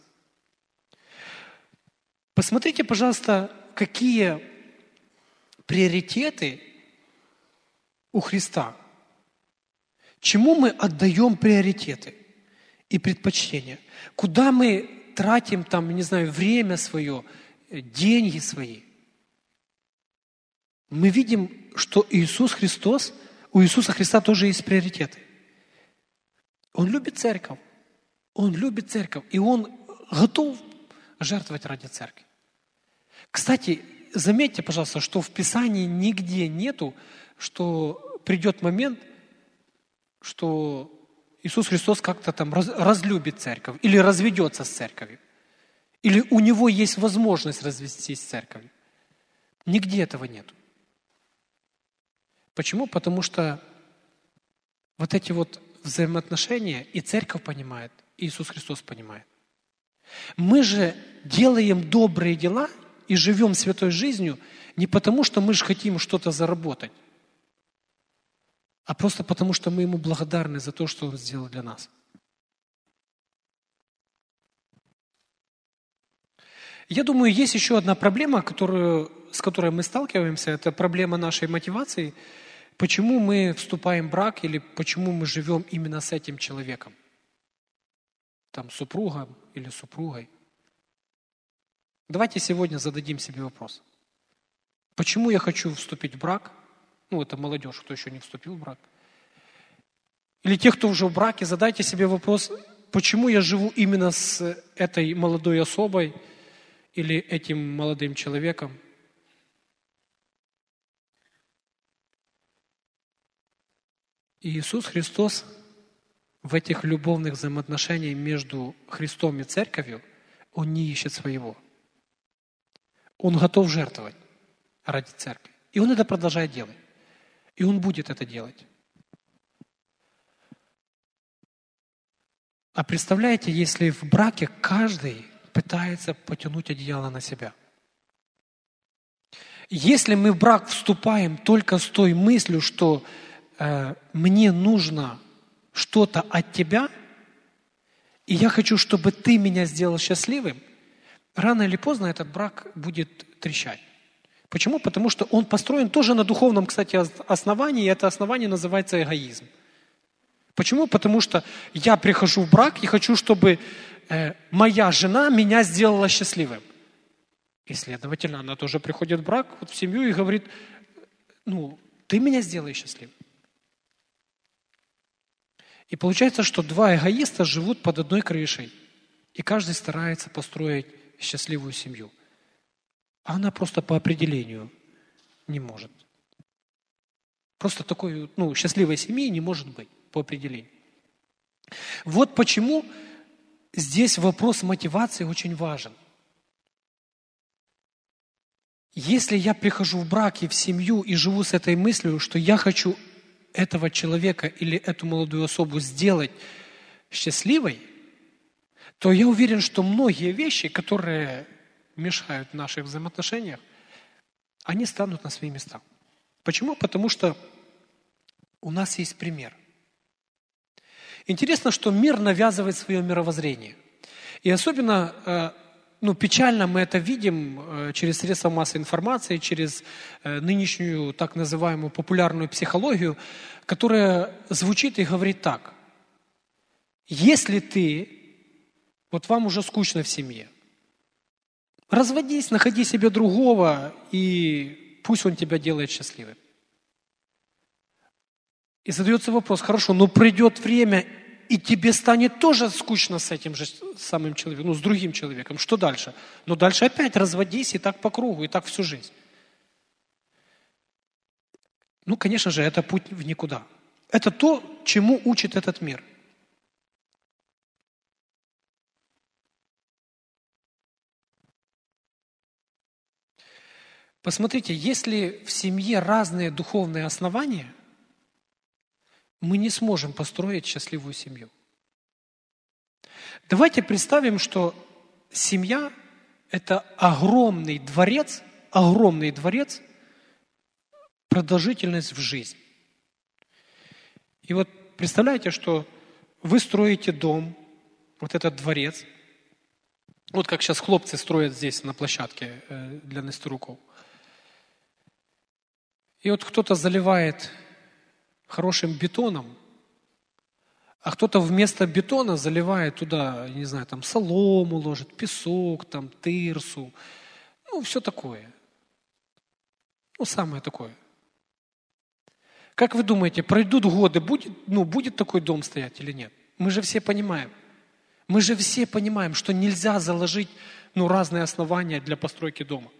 Посмотрите, пожалуйста, какие приоритеты у Христа. Чему мы отдаем приоритеты и предпочтения? Куда мы тратим там, не знаю, время свое, деньги свои? Мы видим, что у Иисуса Христа тоже есть приоритеты. Он любит церковь. Он любит церковь. И Он готов жертвовать ради церкви. Кстати, заметьте, пожалуйста, что в Писании нигде нету, что придет момент, что Иисус Христос как-то там разлюбит церковь или разведется с церковью. Или у Него есть возможность развестись с церковью. Нигде этого нету. Почему? Потому что вот эти вот взаимоотношения и церковь понимает, и Иисус Христос понимает. Мы же делаем добрые дела и живем святой жизнью не потому, что мы же хотим что-то заработать, а просто потому, что мы Ему благодарны за то, что Он сделал для нас. Я думаю, есть еще одна проблема, с которой мы сталкиваемся, это проблема нашей мотивации. Почему мы вступаем в брак или почему мы живем именно с этим человеком? Там, супругом или супругой. Давайте сегодня зададим себе вопрос. Почему я хочу вступить в брак? Это молодежь, кто еще не вступил в брак. Или те, кто уже в браке, задайте себе вопрос, почему я живу именно с этой молодой особой или этим молодым человеком? И Иисус Христос в этих любовных взаимоотношениях между Христом и Церковью, Он не ищет своего. Он готов жертвовать ради Церкви. И Он это продолжает делать. И Он будет это делать. А представляете, если в браке каждый пытается потянуть одеяло на себя? Если мы в брак вступаем только с той мыслью, что мне нужно что-то от тебя, и я хочу, чтобы ты меня сделал счастливым, рано или поздно этот брак будет трещать. Почему? Потому что он построен тоже на духовном, кстати, основании, и это основание называется эгоизм. Почему? Потому что я прихожу в брак и хочу, чтобы моя жена меня сделала счастливым. И, следовательно, она тоже приходит в брак, в семью и говорит, ты меня сделай счастливым. И получается, что два эгоиста живут под одной крышей, и каждый старается построить счастливую семью. А она просто по определению не может. Просто такой, счастливой семьи не может быть по определению. Вот почему здесь вопрос мотивации очень важен. Если я прихожу в брак и в семью и живу с этой мыслью, что я хочу этого человека или эту молодую особу сделать счастливой, то я уверен, что многие вещи, которые мешают в наших взаимоотношениях, они станут на свои места. Почему? Потому что у нас есть пример. Интересно, что мир навязывает свое мировоззрение. И особенно печально мы это видим через средства массовой информации, через нынешнюю так называемую популярную психологию, которая звучит и говорит так. Если вот вам уже скучно в семье, разводись, находи себе другого, и пусть он тебя делает счастливым. И задается вопрос, хорошо, но придет время, и тебе станет тоже скучно с этим же самым человеком, с другим человеком. Что дальше? Но дальше опять разводись, и так по кругу, и так всю жизнь. Конечно же, это путь в никуда. Это то, чему учит этот мир. Посмотрите, если в семье разные духовные основания, мы не сможем построить счастливую семью. Давайте представим, что семья – это огромный дворец, продолжительность в жизнь. И вот представляете, что вы строите дом, вот этот дворец, вот как сейчас хлопцы строят здесь на площадке для Нестеруков. И вот кто-то заливает хорошим бетоном, а кто-то вместо бетона заливает туда, не знаю, там солому ложит, песок, там тырсу, все такое. Самое такое. Как вы думаете, пройдут годы, будет такой дом стоять или нет? Мы же все понимаем, что нельзя заложить разные основания для постройки дома.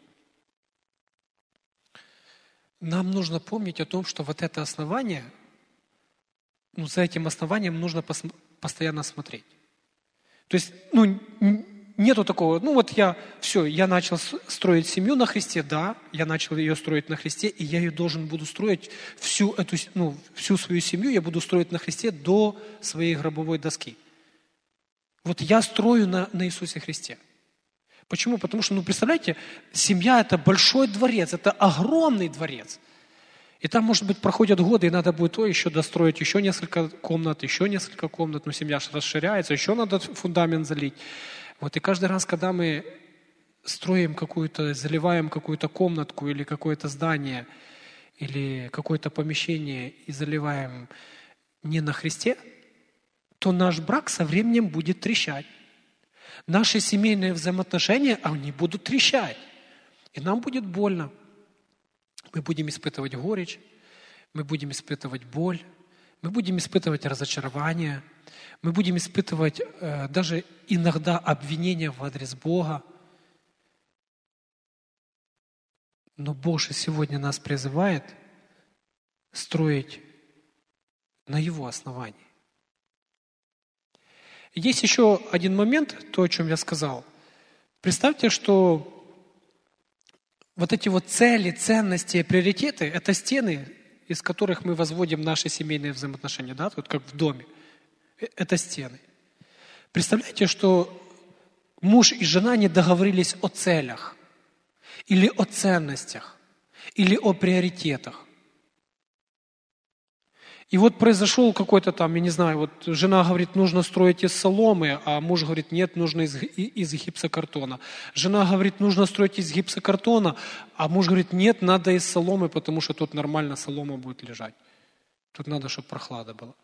Нам нужно помнить о том, что вот это основание, за этим основанием нужно постоянно смотреть. То есть, нету такого, я начал строить семью на Христе, да, я начал ее строить на Христе, и я ее буду строить всю свою семью я буду строить на Христе до своей гробовой доски. Вот я строю на Иисусе Христе. Почему? Потому что, представляете, семья – это большой дворец, это огромный дворец. И там, может быть, проходят годы, и надо будет еще достроить еще несколько комнат, семья расширяется, еще надо фундамент залить. И каждый раз, когда мы строим заливаем какую-то комнатку или какое-то здание, или какое-то помещение и заливаем не на Христе, то наш брак со временем будет трещать. Наши семейные взаимоотношения, они будут трещать. И нам будет больно. Мы будем испытывать горечь, мы будем испытывать боль, мы будем испытывать разочарование, мы будем испытывать даже иногда обвинения в адрес Бога. Но Бог же сегодня нас призывает строить на Его основании. Есть еще один момент, то, о чем я сказал. Представьте, что вот эти цели, ценности, приоритеты – это стены, из которых мы возводим наши семейные взаимоотношения, да, как в доме. Это стены. Представляете, что муж и жена не договорились о целях, или о ценностях, или о приоритетах. И произошел какой-то жена говорит, нужно строить из соломы, а муж говорит, нет, нужно из гипсокартона. Жена говорит, нужно строить из гипсокартона, а муж говорит, нет, надо из соломы, потому что тут нормально солома будет лежать. Тут надо, чтобы прохлада была.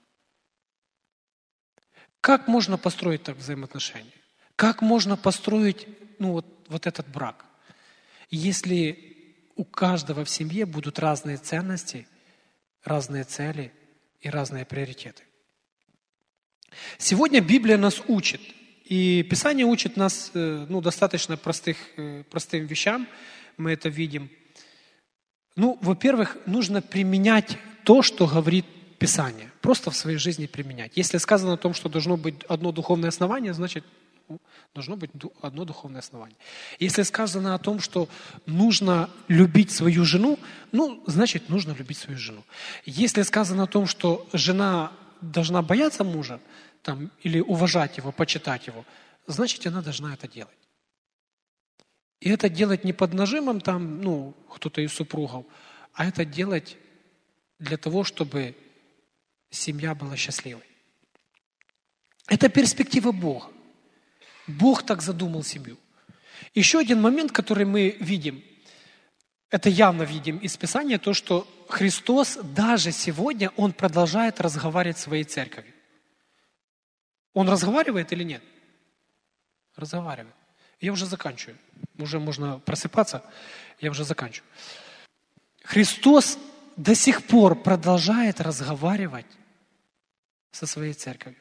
Как можно построить так взаимоотношения? Как можно построить вот этот брак? Если у каждого в семье будут разные ценности, разные цели и разные приоритеты. Сегодня Библия нас учит, и Писание учит нас достаточно простым вещам, мы это видим. Во-первых, нужно применять то, что говорит Писание, просто в своей жизни применять. Если сказано о том, что должно быть одно духовное основание, значит, Должно быть одно духовное основание. Если сказано о том, что нужно любить свою жену, значит, нужно любить свою жену. Если сказано о том, что жена должна бояться мужа, или уважать его, почитать его, значит, она должна это делать. И это делать не под нажимом кто-то из супругов, а это делать для того, чтобы семья была счастливой. Это перспектива Бога. Бог так задумал семью. Еще один момент, который мы видим, это явно видим из Писания, то, что Христос даже сегодня, Он продолжает разговаривать с своей церковью. Он разговаривает или нет? Разговаривает. Я уже заканчиваю. Уже можно просыпаться. Я уже заканчиваю. Христос до сих пор продолжает разговаривать со своей церковью.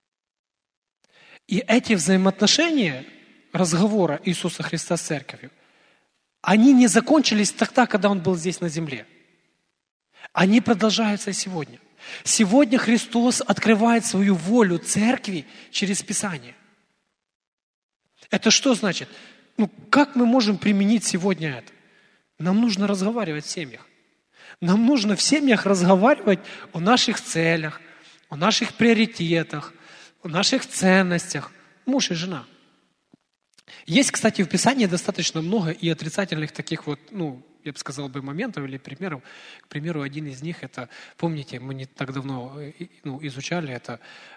И эти взаимоотношения разговора Иисуса Христа с церковью, они не закончились тогда, когда Он был здесь на земле. Они продолжаются и сегодня. Сегодня Христос открывает свою волю церкви через Писание. Это что значит? Как мы можем применить сегодня это? Нам нужно разговаривать в семьях. Нам нужно в семьях разговаривать о наших целях, о наших приоритетах, о наших ценностях. Муж и жена. Есть, кстати, в Писании достаточно много и отрицательных таких я бы сказал моментов или примеров. К примеру, один из них, это, помните, мы не так давно изучали, это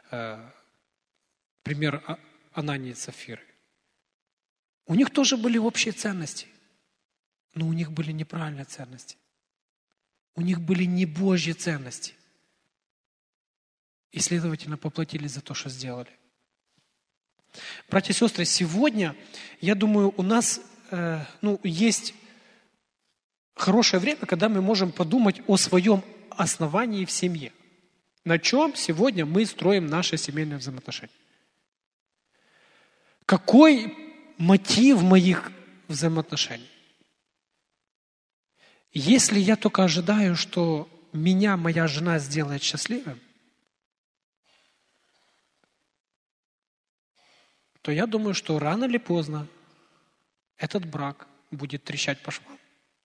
пример Анании и Сапфиры. У них тоже были общие ценности, но у них были неправильные ценности. У них были не Божьи ценности. И, следовательно, поплатились за то, что сделали. Братья и сестры, сегодня, я думаю, у нас есть хорошее время, когда мы можем подумать о своем основании в семье. На чем сегодня мы строим наши семейные взаимоотношения? Какой мотив моих взаимоотношений? Если я только ожидаю, что меня моя жена сделает счастливым, то я думаю, что рано или поздно этот брак будет трещать по швам.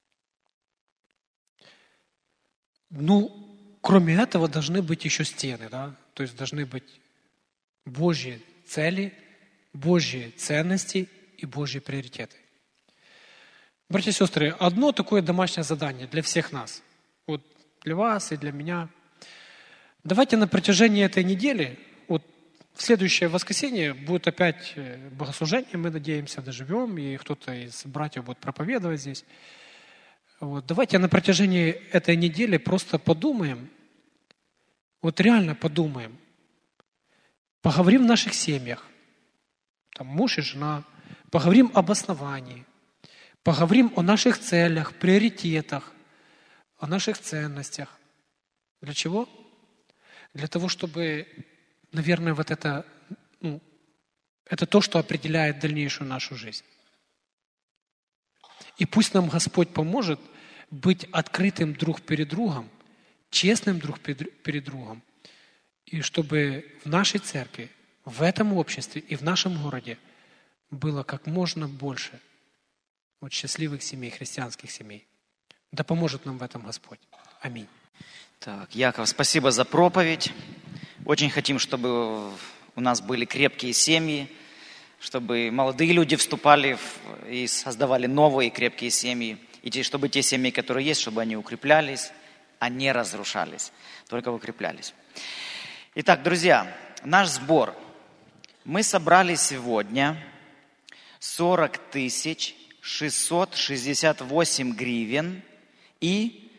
Кроме этого, должны быть еще стены, да? То есть должны быть Божьи цели, Божьи ценности и Божьи приоритеты. Братья и сестры, одно такое домашнее задание для всех нас, для вас и для меня. Давайте на протяжении этой недели, в следующее воскресенье будет опять богослужение, мы надеемся, доживем, и кто-то из братьев будет проповедовать здесь. Давайте на протяжении этой недели просто подумаем, реально подумаем, поговорим в наших семьях, муж и жена, поговорим об основании, поговорим о наших целях, приоритетах, о наших ценностях. Для чего? Для того, чтобы, наверное, это то, что определяет дальнейшую нашу жизнь. И пусть нам Господь поможет быть открытым друг перед другом, честным друг перед другом, и чтобы в нашей церкви, в этом обществе и в нашем городе было как можно больше счастливых семей, христианских семей. Да поможет нам в этом Господь. Аминь. Так, Яков, спасибо за проповедь. Очень хотим, чтобы у нас были крепкие семьи, чтобы молодые люди вступали и создавали новые крепкие семьи, и чтобы те семьи, которые есть, чтобы они укреплялись, а не разрушались, только укреплялись. Итак, друзья, наш сбор. Мы собрали сегодня 40 668 гривен и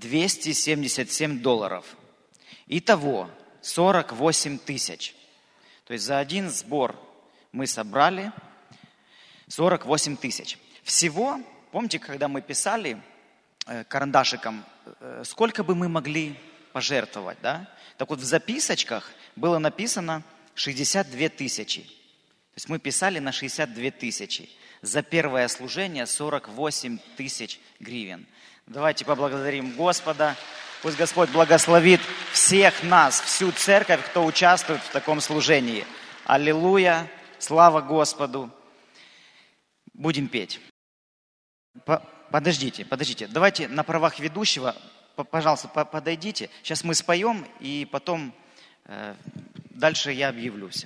$277. Итого 48 тысяч. То есть за один сбор мы собрали 48 тысяч. Всего, помните, когда мы писали карандашиком, сколько бы мы могли пожертвовать, да? Так вот в записочках было написано 62 тысячи. То есть мы писали на 62 тысячи. За первое служение 48 тысяч гривен. Давайте поблагодарим Господа. Пусть Господь благословит всех нас, всю церковь, кто участвует в таком служении. Аллилуйя! слава Господу. Будем петь. Подождите. Давайте на правах ведущего, пожалуйста, подойдите. Сейчас мы споем, и потом дальше я объявлюсь.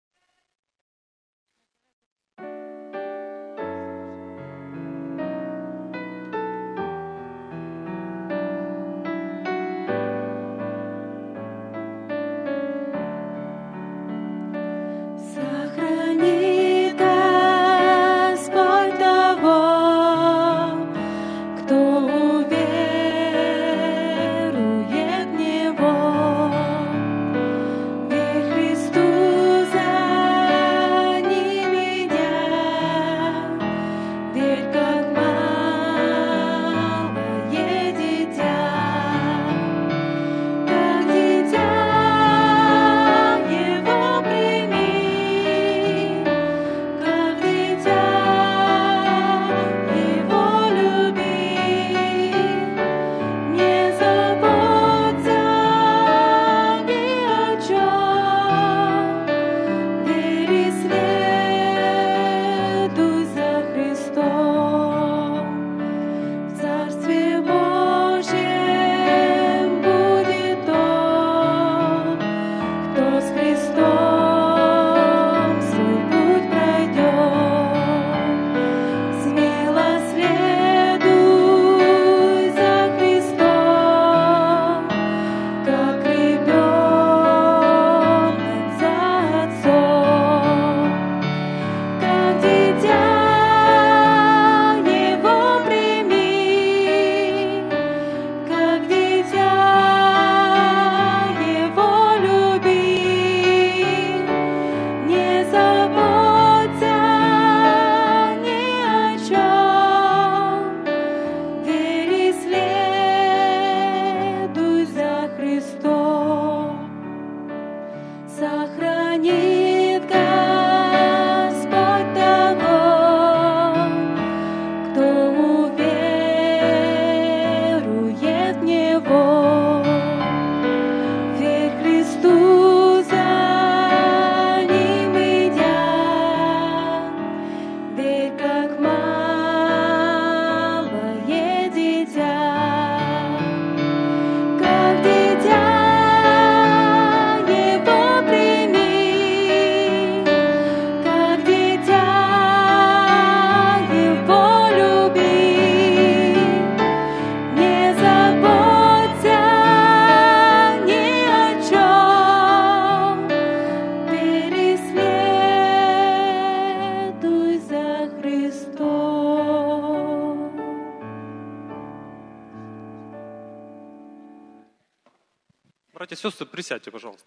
Братья и сестры, присядьте, пожалуйста.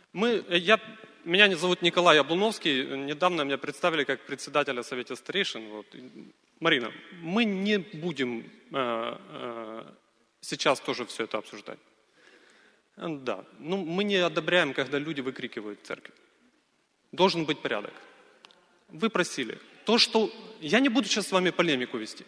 Меня зовут Николай Облуновский. Недавно меня представили как председателя Совета старейшин. Вот. Марина, мы не будем сейчас тоже все это обсуждать. Да, мы не одобряем, когда люди выкрикивают в церкви. Должен быть порядок. Вы просили. Я не буду сейчас с вами полемику вести.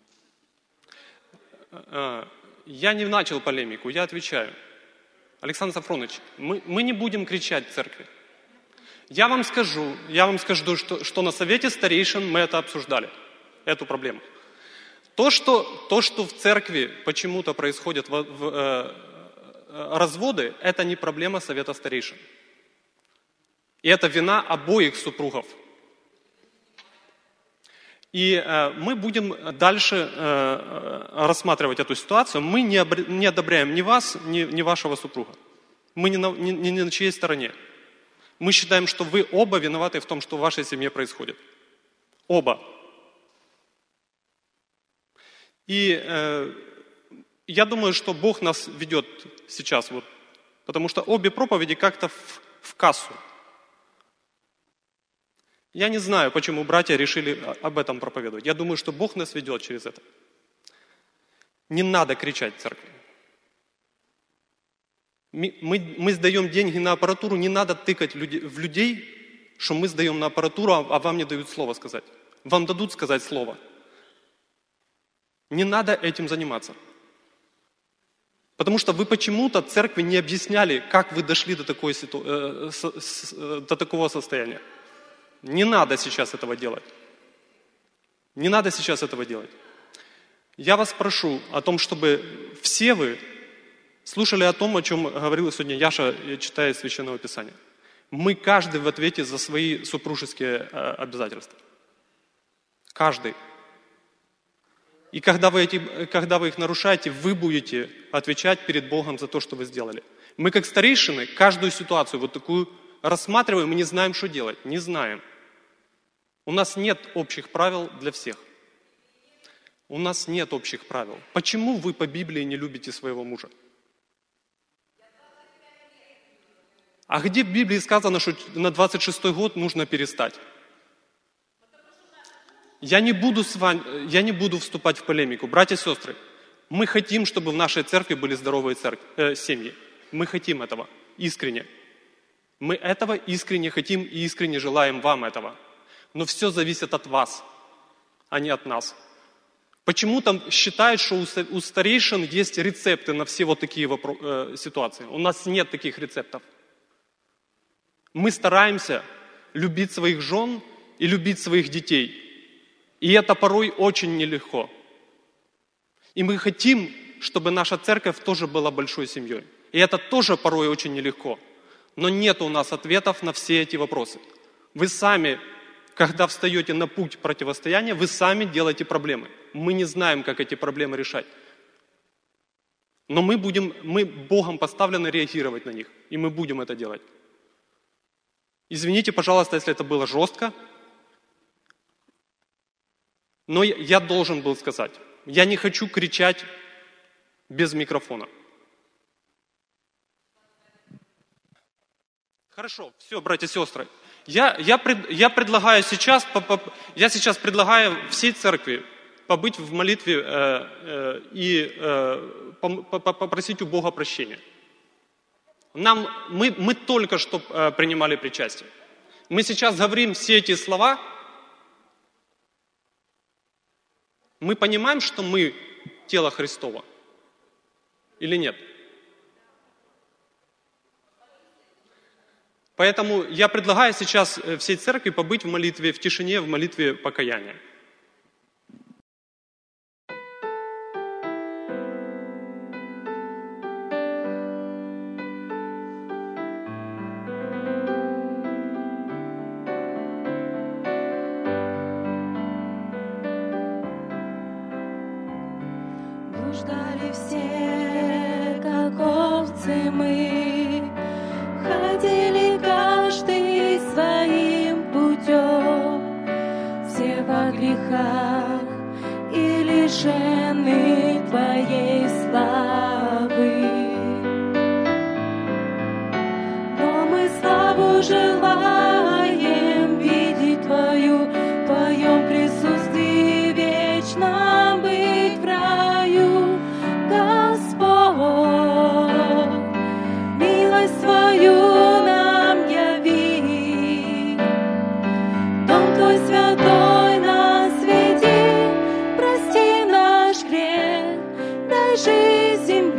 Я не начал полемику, я отвечаю. Александр Сафронович, мы не будем кричать в церкви. Я вам скажу, что на Совете старейшин мы это обсуждали, эту проблему. То, что в церкви почему-то происходят разводы, это не проблема Совета старейшин. И это вина обоих супругов. И мы будем дальше рассматривать эту ситуацию. Мы не одобряем ни вас, ни вашего супруга. Мы не на чьей стороне. Мы считаем, что вы оба виноваты в том, что в вашей семье происходит. Оба. И я думаю, что Бог нас ведет сейчас, потому что обе проповеди как-то в кассу. Я не знаю, почему братья решили об этом проповедовать. Я думаю, что Бог нас ведет через это. Не надо кричать в церкви. Мы сдаем деньги на аппаратуру, не надо тыкать в людей, что мы сдаем на аппаратуру, а вам не дают слова сказать. Вам дадут сказать слово. Не надо этим заниматься. Потому что вы почему-то церкви не объясняли, как вы дошли до такого состояния. Не надо сейчас этого делать. Не надо сейчас этого делать. Я вас прошу о том, чтобы все вы слушали о том, о чем говорил сегодня Яша, читая Священного Писания. Мы каждый в ответе за свои супружеские обязательства. Каждый. И когда вы их нарушаете, вы будете отвечать перед Богом за то, что вы сделали. Мы как старейшины каждую ситуацию вот такую рассматриваем и не знаем, что делать. Не знаем. У нас нет общих правил для всех. У нас нет общих правил. Почему вы по Библии не любите своего мужа? А где в Библии сказано, что на 26-й год нужно перестать? Я не буду вступать в полемику. Братья и сестры, мы хотим, чтобы в нашей церкви были здоровые семьи. Мы хотим этого искренне. Мы этого искренне хотим и искренне желаем вам этого. Но все зависит от вас, а не от нас. Почему-то считают, что у старейшин есть рецепты на все вот такие ситуации. У нас нет таких рецептов. Мы стараемся любить своих жен и любить своих детей. И это порой очень нелегко. И мы хотим, чтобы наша церковь тоже была большой семьей. И это тоже порой очень нелегко. Но нет у нас ответов на все эти вопросы. Вы сами, когда встаете на путь противостояния, вы сами делаете проблемы. Мы не знаем, как эти проблемы решать. Но мы Богом поставлены реагировать на них. И мы будем это делать. Извините, пожалуйста, если это было жестко. Но я должен был сказать. Я не хочу кричать без микрофона. Хорошо, все, братья и сестры. Я предлагаю сейчас всей церкви побыть в молитве и попросить у Бога прощения. Мы только что принимали причастие. Мы сейчас говорим все эти слова. Мы понимаем, что мы тело Христово или нет? Поэтому я предлагаю сейчас всей церкви побыть в молитве, в тишине, в молитве покаяния. Блуждали все, как овцы мы, ходили каждый своим путем, все во грехах и лишены Твоей славы. Но мы славу желаем видеть Твою, в Твоем присутствии вечно быть в раю, Господь. Милость Твою нам яви, Дом Твой святой нас веди, прости наш грех, дай жизнь земле.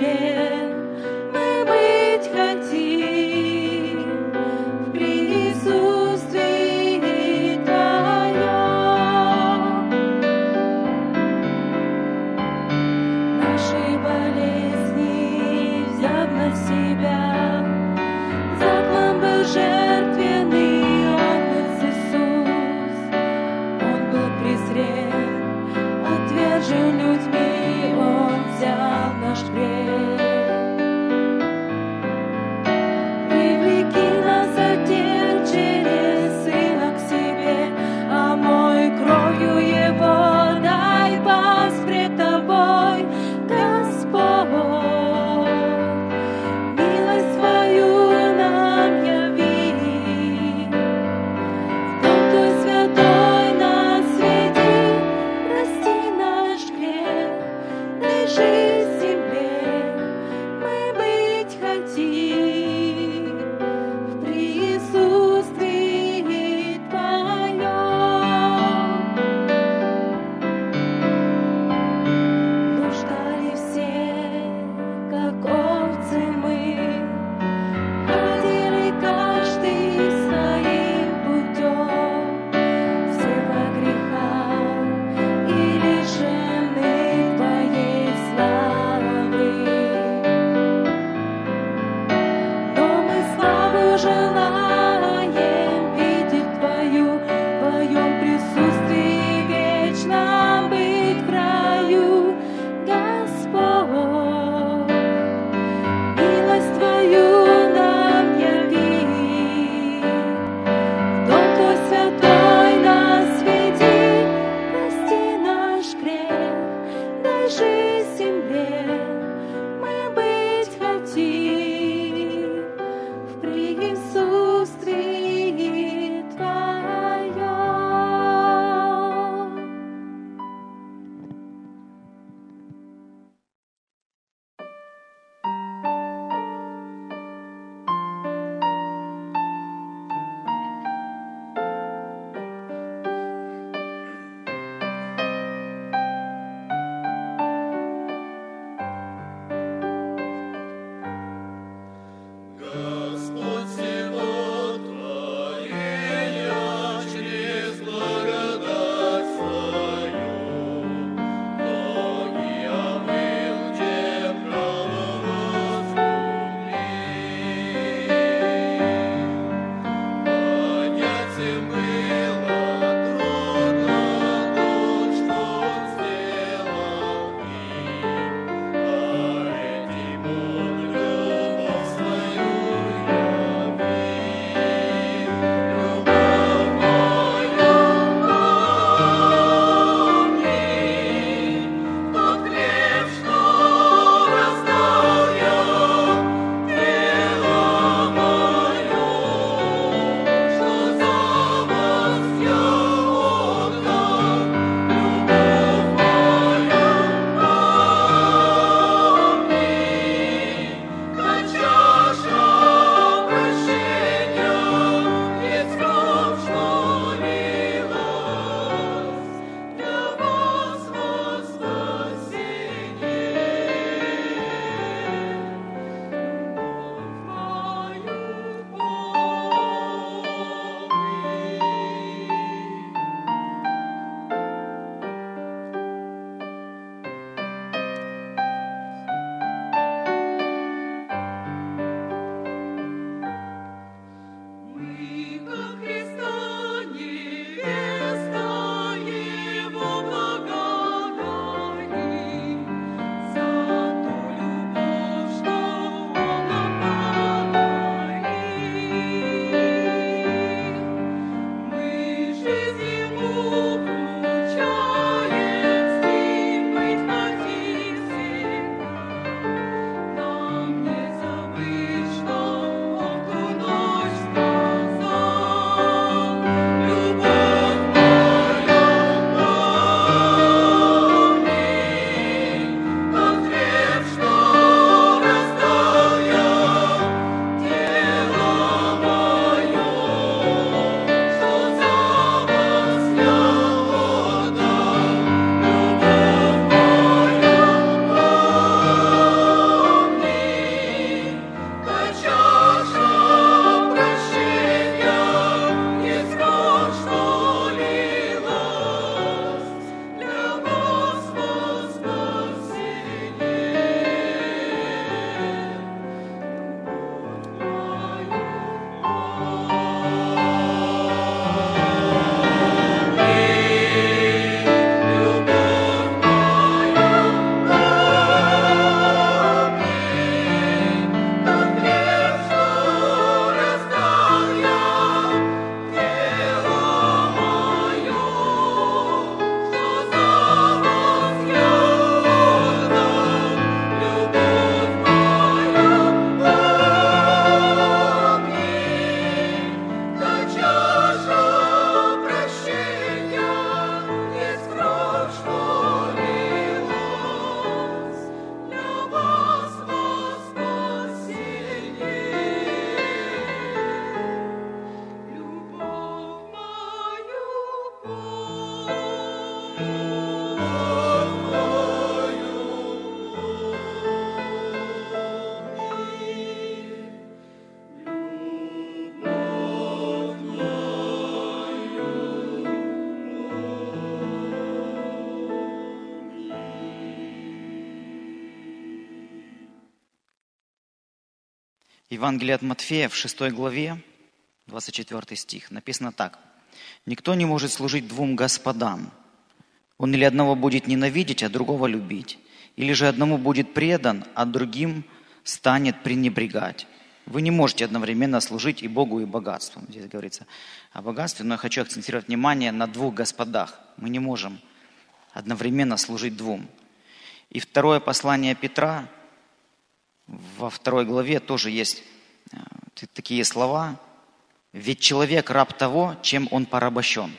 Евангелие от Матфея в 6 главе, 24 стих, написано так. «Никто не может служить двум господам. Он или одного будет ненавидеть, а другого любить. Или же одному будет предан, а другим станет пренебрегать. Вы не можете одновременно служить и Богу, и богатству». Здесь говорится о богатстве, но я хочу акцентировать внимание на двух господах. Мы не можем одновременно служить двум. И второе послание Петра, во 2 главе тоже есть такие слова. «Ведь человек раб того, чем он порабощен».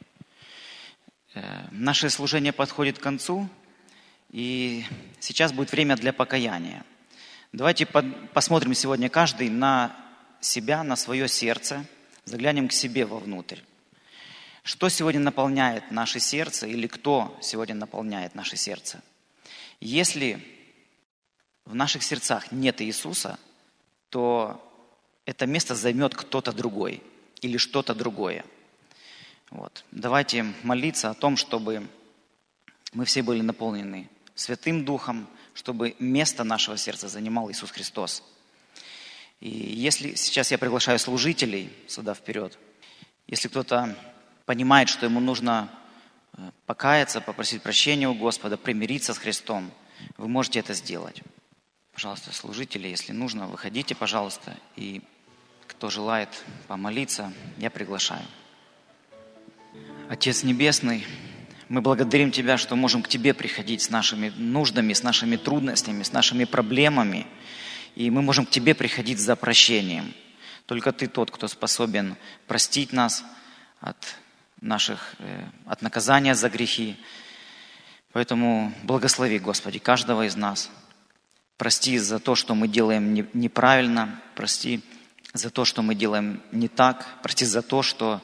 Наше служение подходит к концу, и сейчас будет время для покаяния. Давайте посмотрим сегодня каждый на себя, на свое сердце, заглянем к себе вовнутрь. Что сегодня наполняет наше сердце или кто сегодня наполняет наше сердце? Если в наших сердцах нет Иисуса, то это место займет кто-то другой или что-то другое. Вот. Давайте молиться о том, чтобы мы все были наполнены Святым Духом, чтобы место нашего сердца занимал Иисус Христос. И если сейчас я приглашаю служителей сюда вперед, если кто-то понимает, что ему нужно покаяться, попросить прощения у Господа, примириться с Христом, вы можете это сделать. Пожалуйста, служители, если нужно, выходите, пожалуйста, и кто желает помолиться, я приглашаю. Отец Небесный, мы благодарим Тебя, что можем к Тебе приходить с нашими нуждами, с нашими трудностями, с нашими проблемами, и мы можем к Тебе приходить за прощением. Только Ты тот, кто способен простить нас от наказания за грехи. Поэтому благослови, Господи, каждого из нас. Прости за то, что мы делаем неправильно, прости за то, что мы делаем не так, прости за то, что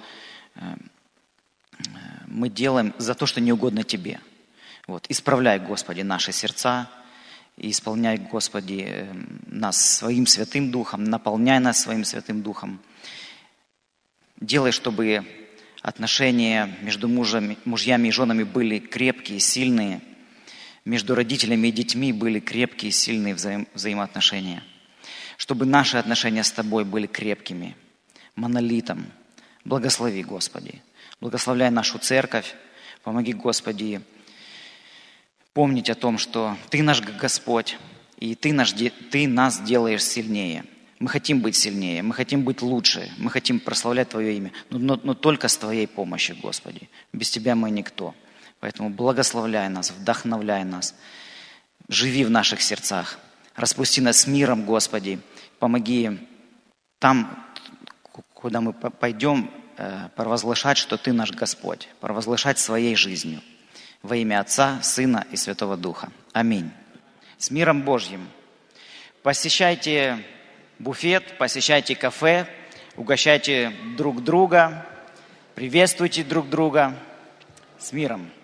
мы делаем, за то, что не угодно Тебе. Вот. Исправляй, Господи, наши сердца, и исполняй, Господи, нас Своим Святым Духом, наполняй нас Своим Святым Духом. Делай, чтобы отношения между мужьями и женами были крепкие, сильные, между родителями и детьми были крепкие, сильные взаимоотношения. Чтобы наши отношения с Тобой были крепкими, монолитом. Благослови, Господи. Благословляй нашу церковь. Помоги, Господи, помнить о том, что Ты наш Господь, и Ты нас делаешь сильнее. Мы хотим быть сильнее, мы хотим быть лучше, мы хотим прославлять Твое имя, но только с Твоей помощью, Господи. Без Тебя мы никто. Поэтому благословляй нас, вдохновляй нас, живи в наших сердцах, распусти нас с миром, Господи. Помоги там, куда мы пойдем, провозглашать, что Ты наш Господь, провозглашать своей жизнью. Во имя Отца, Сына и Святого Духа. Аминь. С миром Божьим. Посещайте буфет, посещайте кафе, угощайте друг друга, приветствуйте друг друга. С миром.